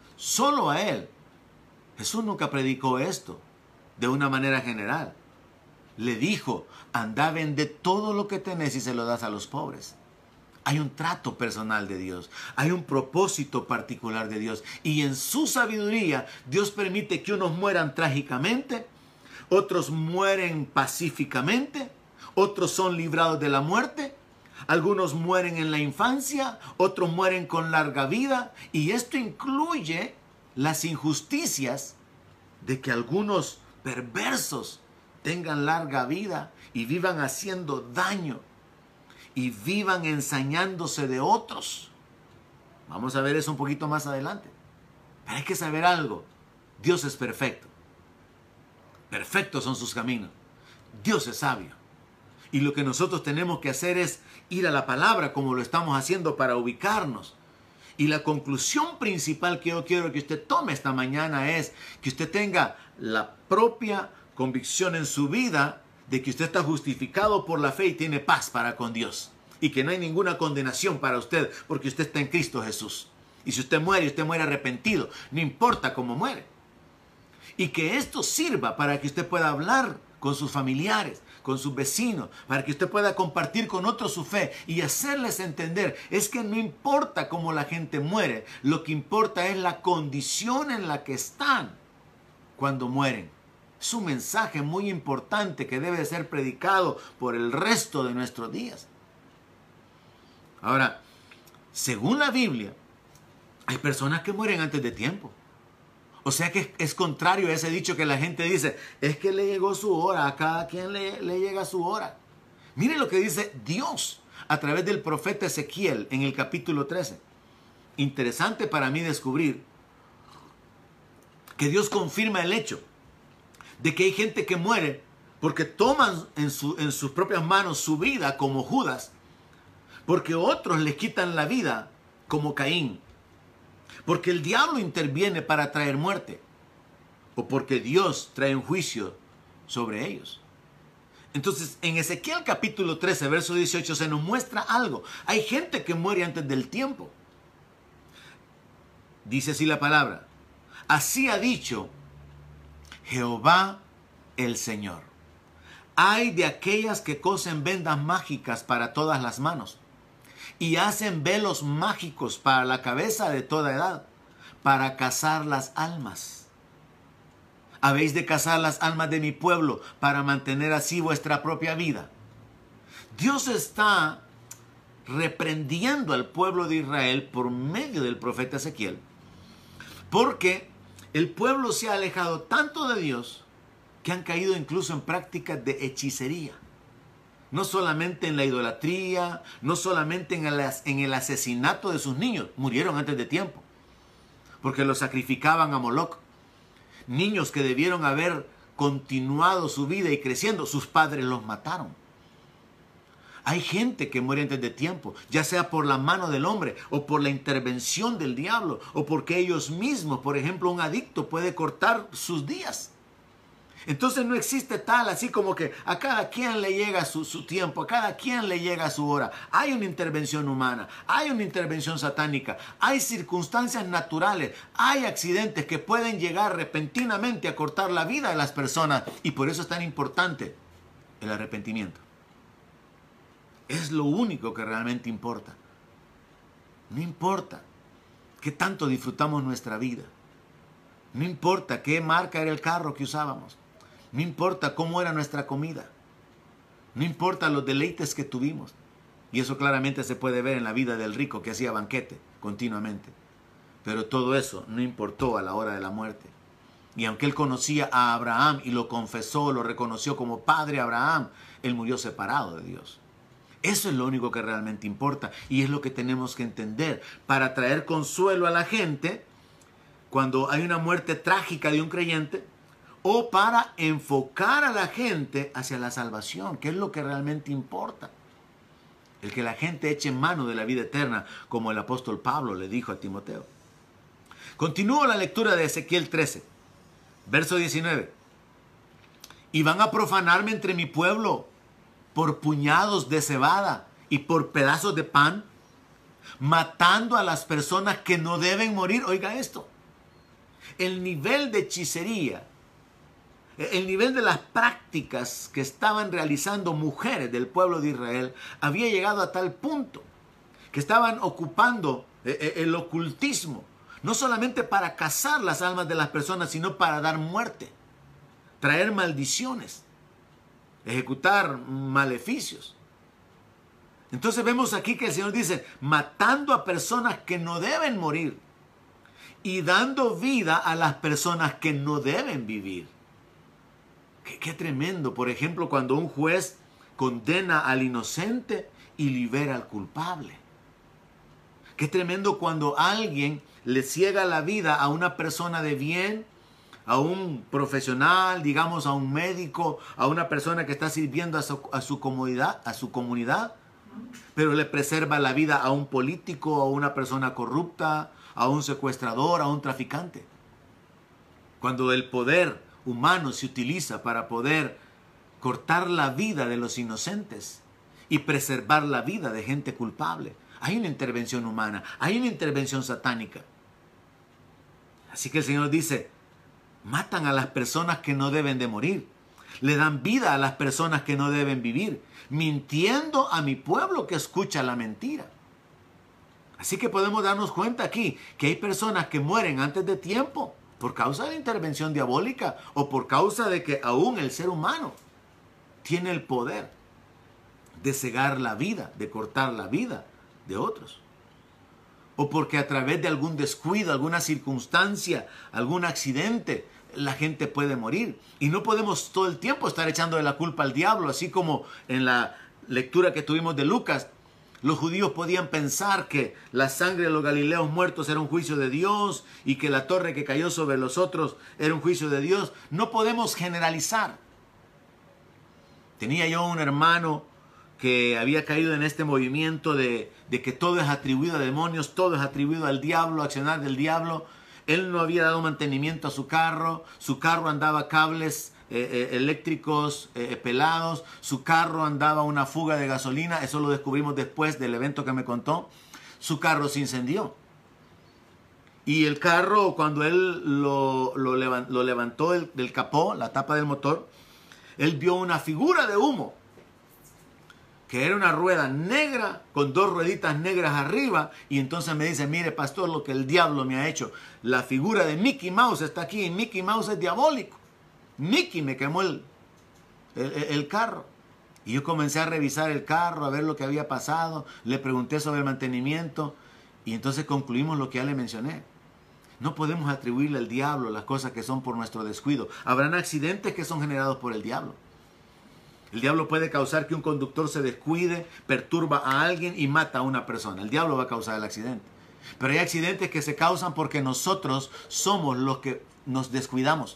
Jesús nunca predicó esto de una manera general. Le dijo, anda, vende todo lo que tenés y se lo das a los pobres. Hay un trato personal de Dios. Hay un propósito particular de Dios. Y en su sabiduría, Dios permite que unos mueran trágicamente, otros mueren pacíficamente, otros son librados de la muerte, algunos mueren en la infancia, otros mueren con larga vida. Y esto incluye las injusticias de que algunos perversos tengan larga vida y vivan haciendo daño y vivan ensañándose de otros. Vamos a ver eso un poquito más adelante. Pero hay que saber algo. Dios es perfecto. Perfectos son sus caminos. Dios es sabio. Y lo que nosotros tenemos que hacer es ir a la palabra como lo estamos haciendo para ubicarnos. Y la conclusión principal que yo quiero que usted tome esta mañana es que usted tenga la propia convicción en su vida de que usted está justificado por la fe y tiene paz para con Dios. Y que no hay ninguna condenación para usted porque usted está en Cristo Jesús. Y si usted muere arrepentido, no importa cómo muere. Y que esto sirva para que usted pueda hablar con sus familiares, con sus vecinos, para que usted pueda compartir con otros su fe y hacerles entender, es que no importa cómo la gente muere, lo que importa es la condición en la que están cuando mueren. Es un mensaje muy importante que debe ser predicado por el resto de nuestros días. Ahora, según la Biblia, hay personas que mueren antes de tiempo. O sea que es contrario a ese dicho que la gente dice, es que le llegó su hora, a cada quien le llega su hora. Mire lo que dice Dios a través del profeta Ezequiel en el capítulo 13. Interesante para mí descubrir que Dios confirma el hecho de que hay gente que muere porque toman en sus propias manos su vida como Judas, porque otros les quitan la vida como Caín. Porque el diablo interviene para traer muerte. O porque Dios trae un juicio sobre ellos. Entonces, en Ezequiel capítulo 13, verso 18, se nos muestra algo. Hay gente que muere antes del tiempo. Dice así la palabra. Así ha dicho Jehová el Señor. Ay de aquellas que cosen vendas mágicas para todas las manos y hacen velos mágicos para la cabeza de toda edad, para cazar las almas. Habéis de cazar las almas de mi pueblo para mantener así vuestra propia vida. Dios está reprendiendo al pueblo de Israel por medio del profeta Ezequiel, porque el pueblo se ha alejado tanto de Dios que han caído incluso en prácticas de hechicería. No solamente en la idolatría, no solamente en el asesinato de sus niños, murieron antes de tiempo, porque los sacrificaban a Moloc. Niños que debieron haber continuado su vida y creciendo, sus padres los mataron. Hay gente que muere antes de tiempo, ya sea por la mano del hombre o por la intervención del diablo o porque ellos mismos, por ejemplo, un adicto puede cortar sus días. Entonces no existe tal así como que a cada quien le llega su tiempo, a cada quien le llega su hora. Hay una intervención humana, hay una intervención satánica, hay circunstancias naturales, hay accidentes que pueden llegar repentinamente a cortar la vida de las personas, y por eso es tan importante el arrepentimiento. Es lo único que realmente importa. No importa qué tanto disfrutamos nuestra vida. No importa qué marca era el carro que usábamos. No importa cómo era nuestra comida. No importa los deleites que tuvimos. Y eso claramente se puede ver en la vida del rico que hacía banquete continuamente. Pero todo eso no importó a la hora de la muerte. Y aunque él conocía a Abraham y lo confesó, lo reconoció como padre Abraham, él murió separado de Dios. Eso es lo único que realmente importa. Y es lo que tenemos que entender para traer consuelo a la gente cuando hay una muerte trágica de un creyente, o para enfocar a la gente hacia la salvación, que es lo que realmente importa. El que la gente eche mano de la vida eterna, como el apóstol Pablo le dijo a Timoteo. Continúo la lectura de Ezequiel 13, verso 19. Y van a profanarme entre mi pueblo por puñados de cebada y por pedazos de pan, matando a las personas que no deben morir. Oiga esto. El nivel de hechicería, el nivel de las prácticas que estaban realizando mujeres del pueblo de Israel había llegado a tal punto que estaban ocupando el ocultismo, no solamente para cazar las almas de las personas, sino para dar muerte, traer maldiciones, ejecutar maleficios. Entonces vemos aquí que el Señor dice, matando a personas que no deben morir y dando vida a las personas que no deben vivir. Qué tremendo, por ejemplo, cuando un juez condena al inocente y libera al culpable. Qué tremendo cuando alguien le ciega la vida a una persona de bien, a un profesional, digamos a un médico, a una persona que está sirviendo a su comunidad, pero le preserva la vida a un político, a una persona corrupta, a un secuestrador, a un traficante. Cuando el poder humano se utiliza para poder cortar la vida de los inocentes y preservar la vida de gente culpable, hay una intervención humana, hay una intervención satánica. Así que el Señor dice, matan a las personas que no deben de morir, le dan vida a las personas que no deben vivir, mintiendo a mi pueblo que escucha la mentira. Así que podemos darnos cuenta aquí que hay personas que mueren antes de tiempo por causa de la intervención diabólica o por causa de que aún el ser humano tiene el poder de cegar la vida, de cortar la vida de otros. O porque a través de algún descuido, alguna circunstancia, algún accidente, la gente puede morir. Y no podemos todo el tiempo estar echando de la culpa al diablo, así como en la lectura que tuvimos de Lucas. Los judíos podían pensar que la sangre de los galileos muertos era un juicio de Dios y que la torre que cayó sobre los otros era un juicio de Dios. No podemos generalizar. Tenía yo un hermano que había caído en este movimiento de que todo es atribuido a demonios, todo es atribuido al diablo, accionar del diablo. Él no había dado mantenimiento a su carro andaba cables eléctricos pelados, su carro andaba una fuga de gasolina, eso lo descubrimos después del evento que me contó. Su carro se incendió. Y el carro, cuando él lo levantó del capó, la tapa del motor, él vio una figura de humo que era una rueda negra con dos rueditas negras arriba, y entonces me dice, mire pastor, lo que el diablo me ha hecho. La figura de Mickey Mouse está aquí, y Mickey Mouse es diabólico. Mickey me quemó el carro. Y yo comencé a revisar el carro, a ver lo que había pasado, le pregunté sobre el mantenimiento, y entonces concluimos lo que ya le mencioné. No podemos atribuirle al diablo las cosas que son por nuestro descuido. Habrán accidentes que son generados por el diablo. El diablo puede causar que un conductor se descuide, perturba a alguien y mata a una persona. El diablo va a causar el accidente. Pero hay accidentes que se causan porque nosotros somos los que nos descuidamos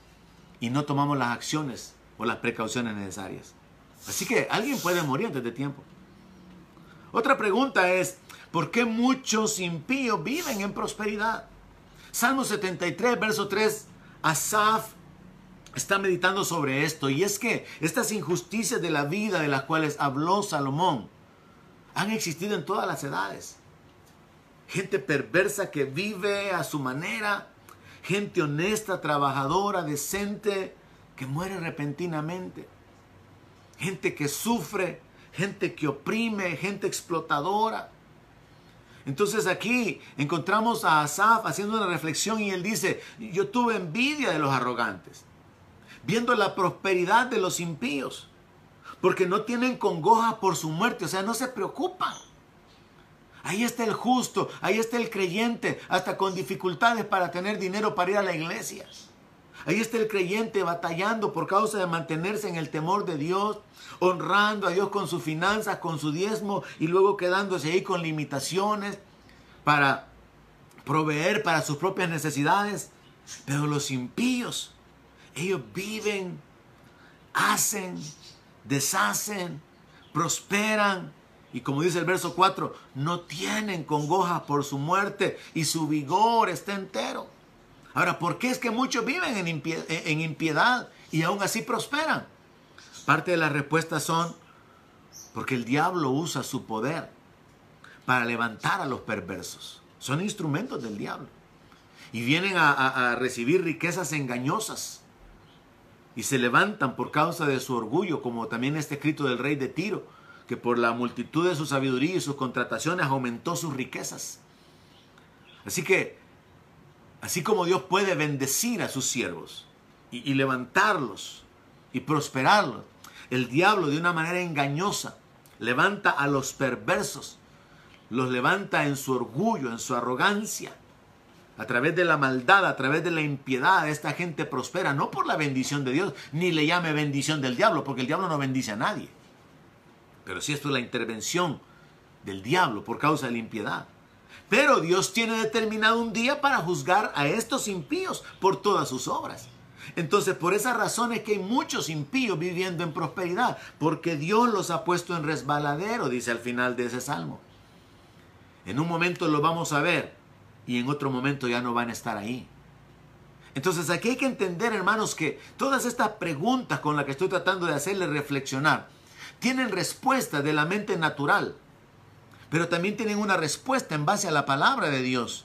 y no tomamos las acciones o las precauciones necesarias. Así que alguien puede morir antes de tiempo. Otra pregunta es, ¿por qué muchos impíos viven en prosperidad? Salmo 73, verso 3, Asaf está meditando sobre esto, y es que estas injusticias de la vida de las cuales habló Salomón han existido en todas las edades. Gente perversa que vive a su manera, gente honesta, trabajadora, decente, que muere repentinamente, gente que sufre, gente que oprime, gente explotadora. Entonces aquí encontramos a Asaf haciendo una reflexión, y él dice, yo tuve envidia de los arrogantes, viendo la prosperidad de los impíos, porque no tienen congoja por su muerte, o sea, no se preocupan. Ahí está el justo, ahí está el creyente, hasta con dificultades para tener dinero para ir a la iglesia. Ahí está el creyente batallando por causa de mantenerse en el temor de Dios, honrando a Dios con sus finanzas, con su diezmo, y luego quedándose ahí con limitaciones para proveer para sus propias necesidades. Pero los impíos, ellos viven, hacen, deshacen, prosperan, y como dice el verso 4, no tienen congojas por su muerte, y su vigor está entero. Ahora, ¿por qué es que muchos viven en impiedad y aún así prosperan? Parte de las respuestas son porque el diablo usa su poder para levantar a los perversos. Son instrumentos del diablo. Y vienen a recibir riquezas engañosas. Y se levantan por causa de su orgullo, como también está escrito del rey de Tiro, que por la multitud de su sabiduría y sus contrataciones aumentó sus riquezas. Así que, así como Dios puede bendecir a sus siervos y levantarlos y prosperarlos, el diablo de una manera engañosa levanta a los perversos, los levanta en su orgullo, en su arrogancia. A través de la maldad, a través de la impiedad, esta gente prospera, no por la bendición de Dios, ni le llame bendición del diablo, porque el diablo no bendice a nadie. Pero sí, esto es la intervención del diablo por causa de la impiedad. Pero Dios tiene determinado un día para juzgar a estos impíos por todas sus obras. Entonces, por esa razón es que hay muchos impíos viviendo en prosperidad, porque Dios los ha puesto en resbaladero, dice al final de ese salmo. En un momento lo vamos a ver, y en otro momento ya no van a estar ahí. Entonces aquí hay que entender, hermanos, que todas estas preguntas con las que estoy tratando de hacerle reflexionar tienen respuesta de la mente natural, pero también tienen una respuesta en base a la palabra de Dios.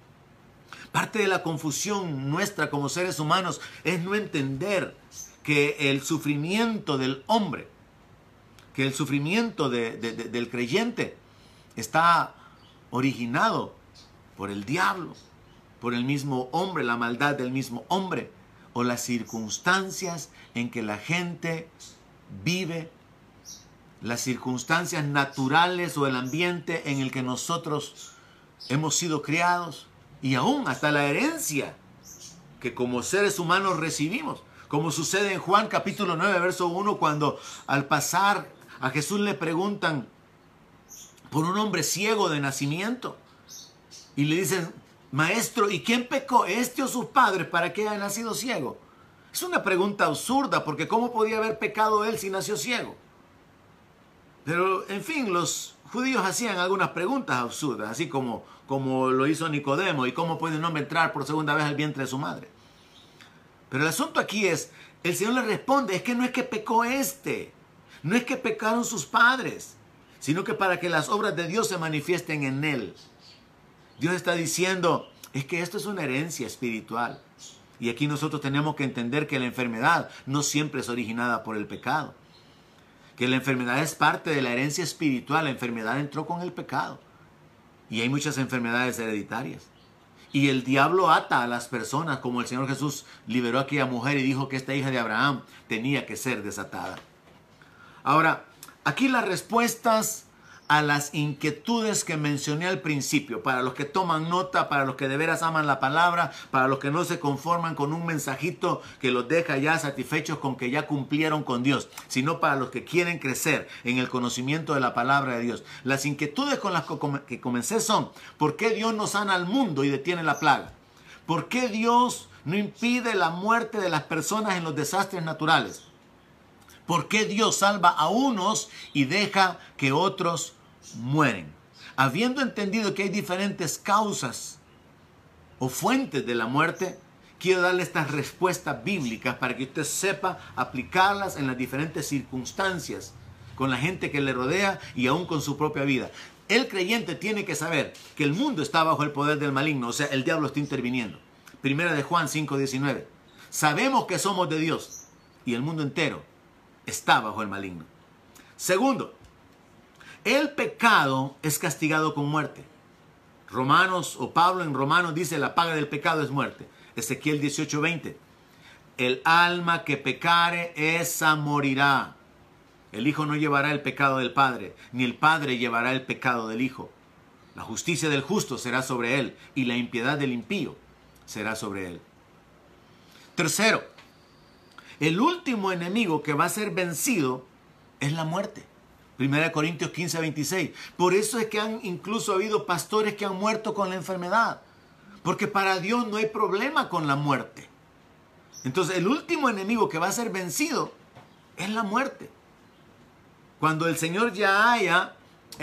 Parte de la confusión nuestra como seres humanos es no entender que el sufrimiento del hombre, que el sufrimiento del creyente está originado por el diablo, por el mismo hombre, la maldad del mismo hombre, o las circunstancias en que la gente vive, las circunstancias naturales o el ambiente en el que nosotros hemos sido criados, y aún hasta la herencia que como seres humanos recibimos, como sucede en Juan capítulo 9, verso 1, cuando al pasar a Jesús le preguntan por un hombre ciego de nacimiento, y le dicen, maestro, ¿y quién pecó, este o sus padres, para que haya nacido ciego? Es una pregunta absurda, porque ¿cómo podía haber pecado él si nació ciego? Pero, en fin, los judíos hacían algunas preguntas absurdas, así como lo hizo Nicodemo, y cómo puede un hombre entrar por segunda vez al vientre de su madre. Pero el asunto aquí es, el Señor le responde, es que no es que pecó este, no es que pecaron sus padres, sino que para que las obras de Dios se manifiesten en él. Dios está diciendo, es que esto es una herencia espiritual. Y aquí nosotros tenemos que entender que la enfermedad no siempre es originada por el pecado. que la enfermedad es parte de la herencia espiritual. La enfermedad entró con el pecado. Y hay muchas enfermedades hereditarias. Y el diablo ata a las personas, como el Señor Jesús liberó a aquella mujer y dijo que esta hija de Abraham tenía que ser desatada. Ahora, aquí las respuestas a las inquietudes que mencioné al principio, para los que toman nota, para los que de veras aman la palabra, para los que no se conforman con un mensajito que los deja ya satisfechos con que ya cumplieron con Dios, sino para los que quieren crecer en el conocimiento de la palabra de Dios. Las inquietudes con las que comencé son: ¿por qué Dios no sana al mundo y detiene la plaga? ¿Por qué Dios no impide la muerte de las personas en los desastres naturales? ¿Por qué Dios salva a unos y deja que otros mueren? Habiendo entendido que hay diferentes causas o fuentes de la muerte, quiero darle estas respuestas bíblicas para que usted sepa aplicarlas en las diferentes circunstancias, con la gente que le rodea y aún con su propia vida. El creyente tiene que saber que el mundo está bajo el poder del maligno, o sea, el diablo está interviniendo. Primera de Juan 5:19. Sabemos que somos de Dios y el mundo entero está bajo el maligno. Segundo, el pecado es castigado con muerte. Pablo en Romanos dice: la paga del pecado es muerte. Ezequiel 18:20. El alma que pecare, esa morirá. El Hijo no llevará el pecado del Padre, ni el Padre llevará el pecado del Hijo. La justicia del justo será sobre él, y la impiedad del impío será sobre él. Tercero, el último enemigo que va a ser vencido es la muerte. 1 Corintios 15:26. Por eso es que han incluso habido pastores que han muerto con la enfermedad. Porque para Dios no hay problema con la muerte. Entonces el último enemigo que va a ser vencido es la muerte. Cuando el Señor ya haya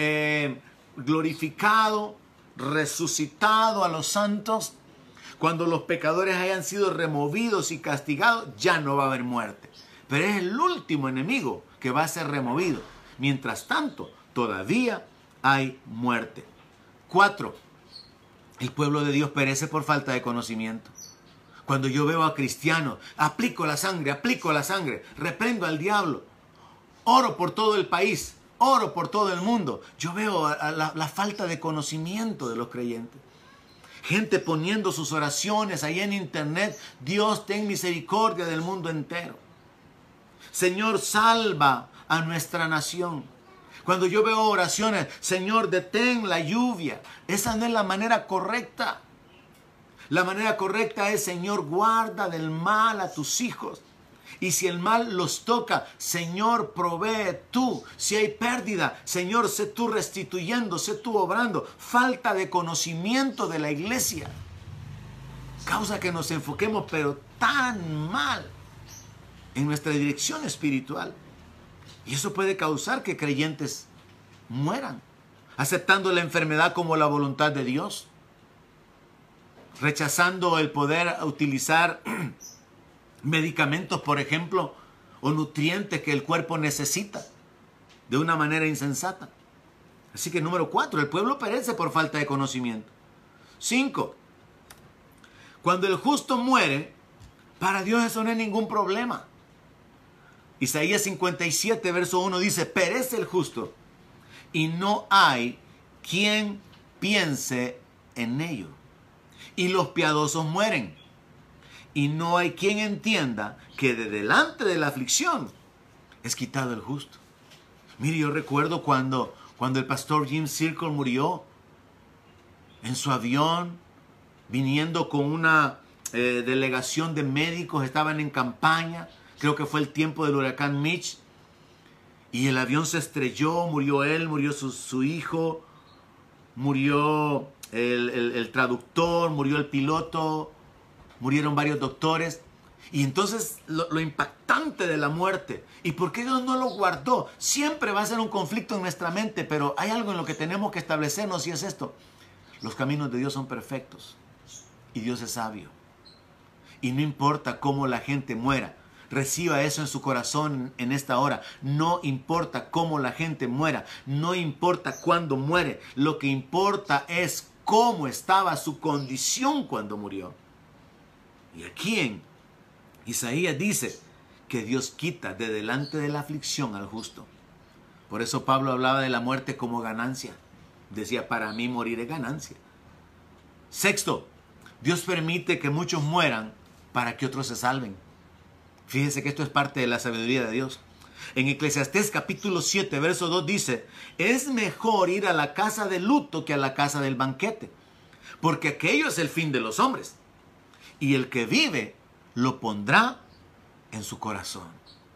glorificado, resucitado a los santos, cuando los pecadores hayan sido removidos y castigados, ya no va a haber muerte. Pero es el último enemigo que va a ser removido. Mientras tanto, todavía hay muerte. 4. El pueblo de Dios perece por falta de conocimiento. Cuando yo veo a cristianos, aplico la sangre, reprendo al diablo, oro por todo el país, oro por todo el mundo, yo veo la falta de conocimiento de los creyentes. Gente poniendo sus oraciones ahí en internet: Dios, ten misericordia del mundo entero. Señor, salva a nuestra nación. Cuando yo veo oraciones: Señor, detén la lluvia. Esa no es la manera correcta. La manera correcta es: Señor, guarda del mal a tus hijos. Y si el mal los toca, Señor, provee tú. Si hay pérdida, Señor, sé tú restituyendo, sé tú obrando. Falta de conocimiento de la iglesia causa que nos enfoquemos, pero tan mal, en nuestra dirección espiritual. Y eso puede causar que creyentes mueran, aceptando la enfermedad como la voluntad de Dios, rechazando el poder utilizar medicamentos, por ejemplo, o nutrientes que el cuerpo necesita de una manera insensata. Así que número 4, el pueblo perece por falta de conocimiento. 5, cuando el justo muere, para Dios eso no es ningún problema. Isaías 57, verso 1 dice: perece el justo y no hay quien piense en ello. Y los piadosos mueren y no hay quien entienda que de delante de la aflicción es quitado el justo. Mire, yo recuerdo cuando el pastor Jim Circle murió en su avión, viniendo con una delegación de médicos, estaban en campaña, creo que fue el tiempo del huracán Mitch, y el avión se estrelló, murió él, murió su hijo, murió el traductor, murió el piloto, murieron varios doctores. Y entonces lo impactante de la muerte, ¿y por qué Dios no lo guardó? Siempre va a ser un conflicto en nuestra mente, pero hay algo en lo que tenemos que establecernos, y es esto: los caminos de Dios son perfectos y Dios es sabio. Y no importa cómo la gente muera, reciba eso en su corazón en esta hora. No importa cómo la gente muera, no importa cuándo muere, lo que importa es cómo estaba su condición cuando murió. Y aquí en Isaías dice que Dios quita de delante de la aflicción al justo. Por eso Pablo hablaba de la muerte como ganancia. Decía, para mí morir es ganancia. Sexto, Dios permite que muchos mueran para que otros se salven. Fíjese que esto es parte de la sabiduría de Dios. En Eclesiastés capítulo 7, verso 2 dice, es mejor ir a la casa de luto que a la casa del banquete, porque aquello es el fin de los hombres, y el que vive lo pondrá en su corazón.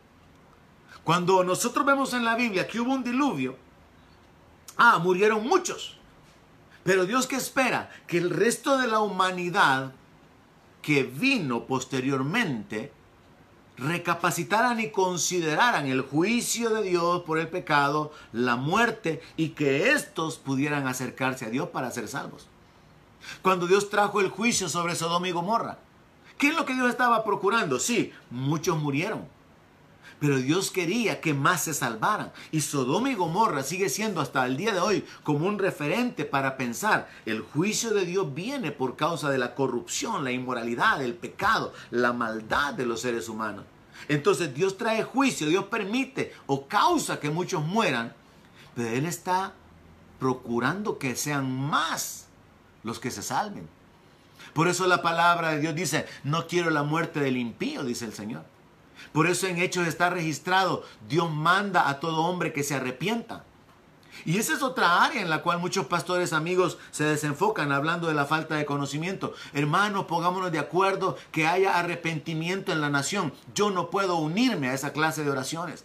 Cuando nosotros vemos en la Biblia que hubo un diluvio, murieron muchos. Pero Dios, ¿qué espera? Que el resto de la humanidad que vino posteriormente recapacitaran y consideraran el juicio de Dios por el pecado, la muerte, y que éstos pudieran acercarse a Dios para ser salvos. Cuando Dios trajo el juicio sobre Sodoma y Gomorra, ¿qué es lo que Dios estaba procurando? Sí, muchos murieron, pero Dios quería que más se salvaran. Y Sodoma y Gomorra sigue siendo hasta el día de hoy como un referente para pensar. El juicio de Dios viene por causa de la corrupción, la inmoralidad, el pecado, la maldad de los seres humanos. Entonces Dios trae juicio, Dios permite o causa que muchos mueran, pero Él está procurando que sean más los que se salven. Por eso la palabra de Dios dice, no quiero la muerte del impío, dice el Señor. Por eso en Hechos está registrado, Dios manda a todo hombre que se arrepienta. Y esa es otra área en la cual muchos pastores amigos se desenfocan hablando de la falta de conocimiento. Hermanos, pongámonos de acuerdo que haya arrepentimiento en la nación. Yo no puedo unirme a esa clase de oraciones.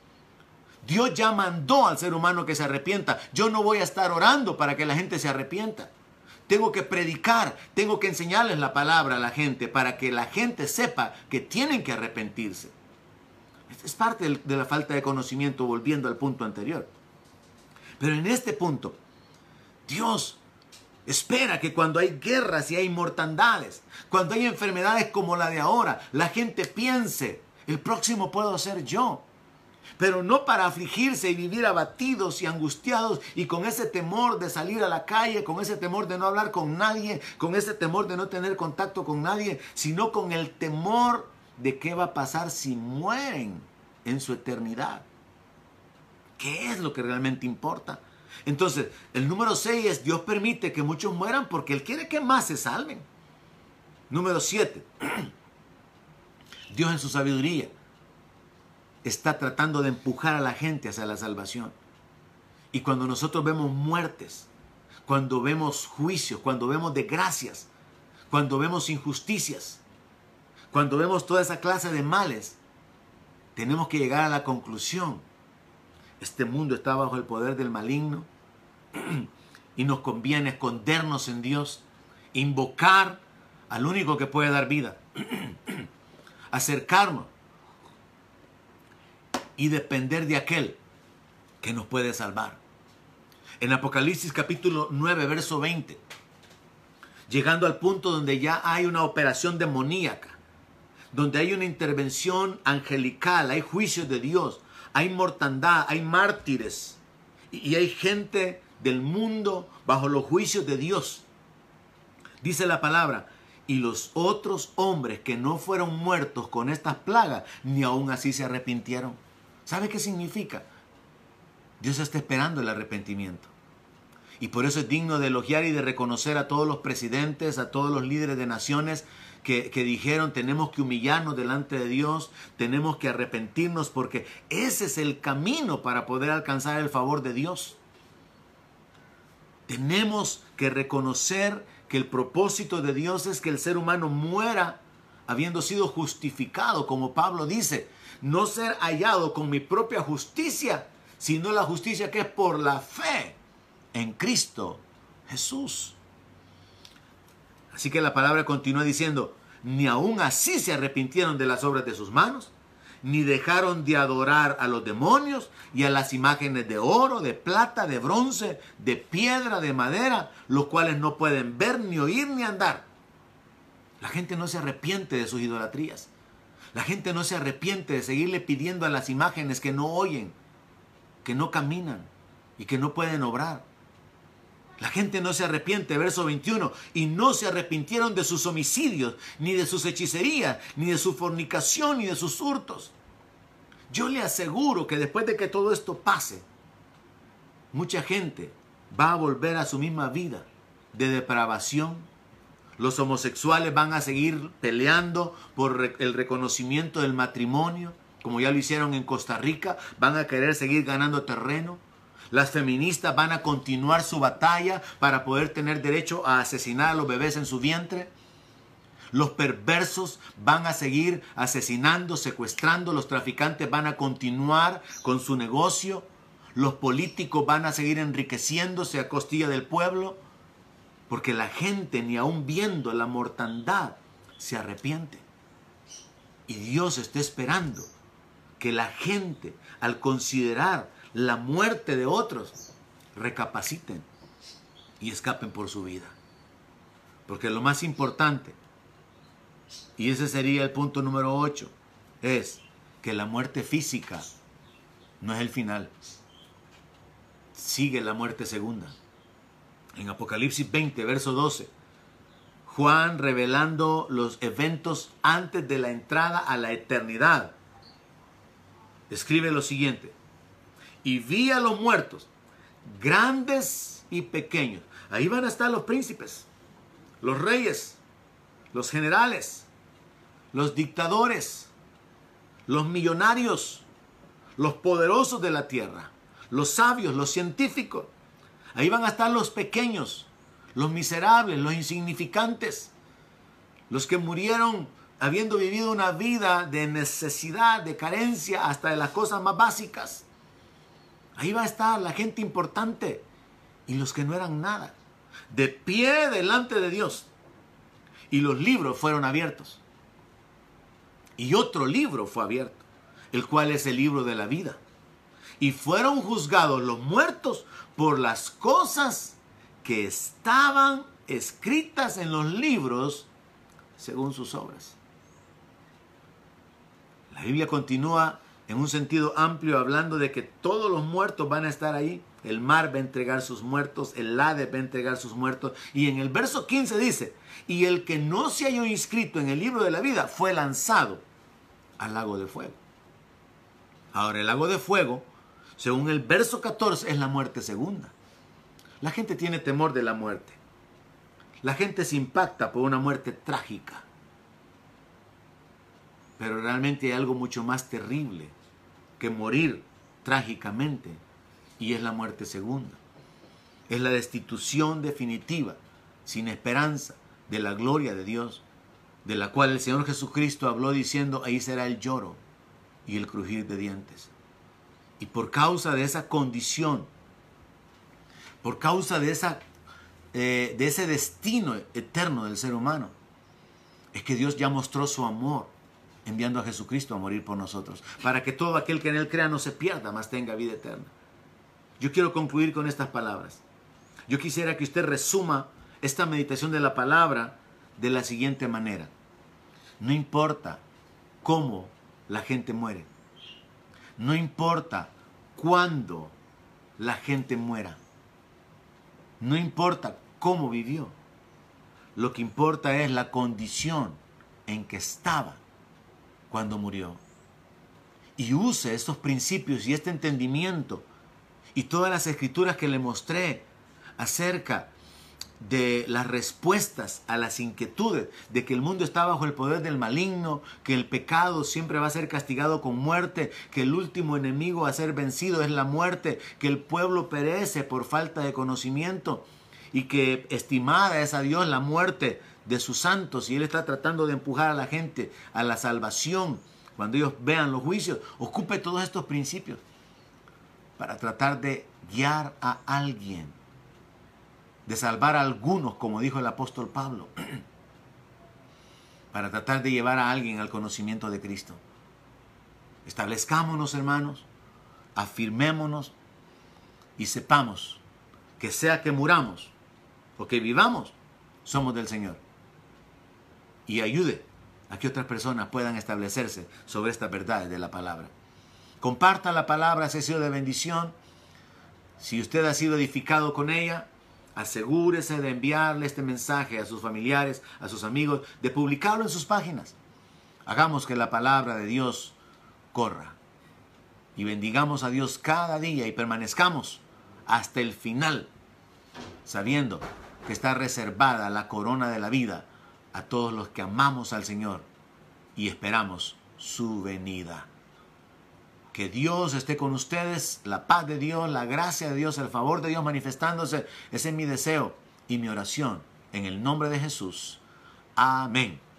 Dios ya mandó al ser humano que se arrepienta. Yo no voy a estar orando para que la gente se arrepienta. Tengo que predicar, tengo que enseñarles la palabra a la gente para que la gente sepa que tienen que arrepentirse. Es parte de la falta de conocimiento, volviendo al punto anterior. Pero en este punto, Dios espera que cuando hay guerras y hay mortandades, cuando hay enfermedades como la de ahora, la gente piense, el próximo puedo ser yo. Pero no para afligirse y vivir abatidos y angustiados y con ese temor de salir a la calle, con ese temor de no hablar con nadie, con ese temor de no tener contacto con nadie, sino con el temor de qué va a pasar si mueren en su eternidad. ¿Qué es lo que realmente importa? Entonces, el número 6 es Dios permite que muchos mueran porque Él quiere que más se salven. Número 7. Dios en su sabiduría está tratando de empujar a la gente hacia la salvación. Y cuando nosotros vemos muertes, cuando vemos juicios, cuando vemos desgracias, cuando vemos injusticias, cuando vemos toda esa clase de males, tenemos que llegar a la conclusión: este mundo está bajo el poder del maligno y nos conviene escondernos en Dios, invocar al único que puede dar vida, acercarnos y depender de aquel que nos puede salvar. En Apocalipsis capítulo 9, verso 20, llegando al punto donde ya hay una operación demoníaca, donde hay una intervención angelical, hay juicios de Dios, hay mortandad, hay mártires y hay gente del mundo bajo los juicios de Dios. Dice la palabra: y los otros hombres que no fueron muertos con estas plagas, ni aún así se arrepintieron. ¿Sabe qué significa? Dios está esperando el arrepentimiento. Y por eso es digno de elogiar y de reconocer a todos los presidentes, a todos los líderes de naciones que dijeron: tenemos que humillarnos delante de Dios, tenemos que arrepentirnos, porque ese es el camino para poder alcanzar el favor de Dios. Tenemos que reconocer que el propósito de Dios es que el ser humano muera habiendo sido justificado, como Pablo dice: no ser hallado con mi propia justicia, sino la justicia que es por la fe en Cristo Jesús. Así que la palabra continúa diciendo: ni aún así se arrepintieron de las obras de sus manos, ni dejaron de adorar a los demonios y a las imágenes de oro, de plata, de bronce, de piedra, de madera, los cuales no pueden ver, ni oír, ni andar. La gente no se arrepiente de sus idolatrías. La gente no se arrepiente de seguirle pidiendo a las imágenes que no oyen, que no caminan y que no pueden obrar. La gente no se arrepiente, verso 21, y no se arrepintieron de sus homicidios, ni de sus hechicerías, ni de su fornicación, ni de sus hurtos. Yo le aseguro que después de que todo esto pase, mucha gente va a volver a su misma vida de depravación. Los homosexuales van a seguir peleando por el reconocimiento del matrimonio, como ya lo hicieron en Costa Rica. Van a querer seguir ganando terreno. Las feministas van a continuar su batalla para poder tener derecho a asesinar a los bebés en su vientre. Los perversos van a seguir asesinando, secuestrando. Los traficantes van a continuar con su negocio. Los políticos van a seguir enriqueciéndose a costilla del pueblo. Porque la gente, ni aun viendo la mortandad, se arrepiente. Y Dios está esperando que la gente, al considerar la muerte de otros, recapaciten y escapen por su vida. Porque lo más importante, y ese sería el punto número 8, es que la muerte física no es el final. Sigue la muerte segunda. En Apocalipsis 20, verso 12, Juan revelando los eventos antes de la entrada a la eternidad, escribe lo siguiente: y vi a los muertos, grandes y pequeños. Ahí van a estar los príncipes, los reyes, los generales, los dictadores, los millonarios, los poderosos de la tierra, los sabios, los científicos. Ahí van a estar los pequeños, los miserables, los insignificantes, los que murieron habiendo vivido una vida de necesidad, de carencia, hasta de las cosas más básicas. Ahí va a estar la gente importante y los que no eran nada, de pie delante de Dios. Y los libros fueron abiertos. Y otro libro fue abierto, el cual es el libro de la vida. Y fueron juzgados los muertos por las cosas que estaban escritas en los libros según sus obras. La Biblia continúa en un sentido amplio hablando de que todos los muertos van a estar ahí. El mar va a entregar sus muertos, el Hades va a entregar sus muertos. Y en el verso 15 dice: y el que no se halló inscrito en el libro de la vida fue lanzado al lago de fuego. Ahora, el lago de fuego, según el verso 14, es la muerte segunda. La gente tiene temor de la muerte. La gente se impacta por una muerte trágica. Pero realmente hay algo mucho más terrible que morir trágicamente, y es la muerte segunda. Es la destitución definitiva, sin esperanza, de la gloria de Dios, de la cual el Señor Jesucristo habló diciendo: ahí será el lloro y el crujir de dientes. Y por causa de esa condición, por causa de ese destino eterno del ser humano, es que Dios ya mostró su amor enviando a Jesucristo a morir por nosotros, para que todo aquel que en Él crea no se pierda, mas tenga vida eterna. Yo quiero concluir con estas palabras. Yo quisiera que usted resuma esta meditación de la palabra de la siguiente manera: no importa cómo la gente muere, no importa cuándo la gente muera, no importa cómo vivió, lo que importa es la condición en que estaba cuando murió. Y use estos principios y este entendimiento y todas las escrituras que le mostré acerca de las respuestas a las inquietudes de que el mundo está bajo el poder del maligno, que el pecado siempre va a ser castigado con muerte, que el último enemigo a ser vencido es la muerte, que el pueblo perece por falta de conocimiento y que estimada es a Dios la muerte de sus santos, y Él está tratando de empujar a la gente a la salvación. Cuando ellos vean los juicios, ocupe todos estos principios para tratar de guiar a alguien, de salvar a algunos, como dijo el apóstol Pablo, para tratar de llevar a alguien al conocimiento de Cristo. Establezcámonos, hermanos, afirmémonos y sepamos que sea que muramos o que vivamos, somos del Señor. Y ayude a que otras personas puedan establecerse sobre estas verdades de la palabra. Comparta la palabra si ha sido de bendición. Si usted ha sido edificado con ella, asegúrese de enviarle este mensaje a sus familiares, a sus amigos, de publicarlo en sus páginas. Hagamos que la palabra de Dios corra y bendigamos a Dios cada día y permanezcamos hasta el final, sabiendo que está reservada la corona de la vida a todos los que amamos al Señor y esperamos su venida. Que Dios esté con ustedes, la paz de Dios, la gracia de Dios, el favor de Dios manifestándose. Ese es mi deseo y mi oración en el nombre de Jesús. Amén.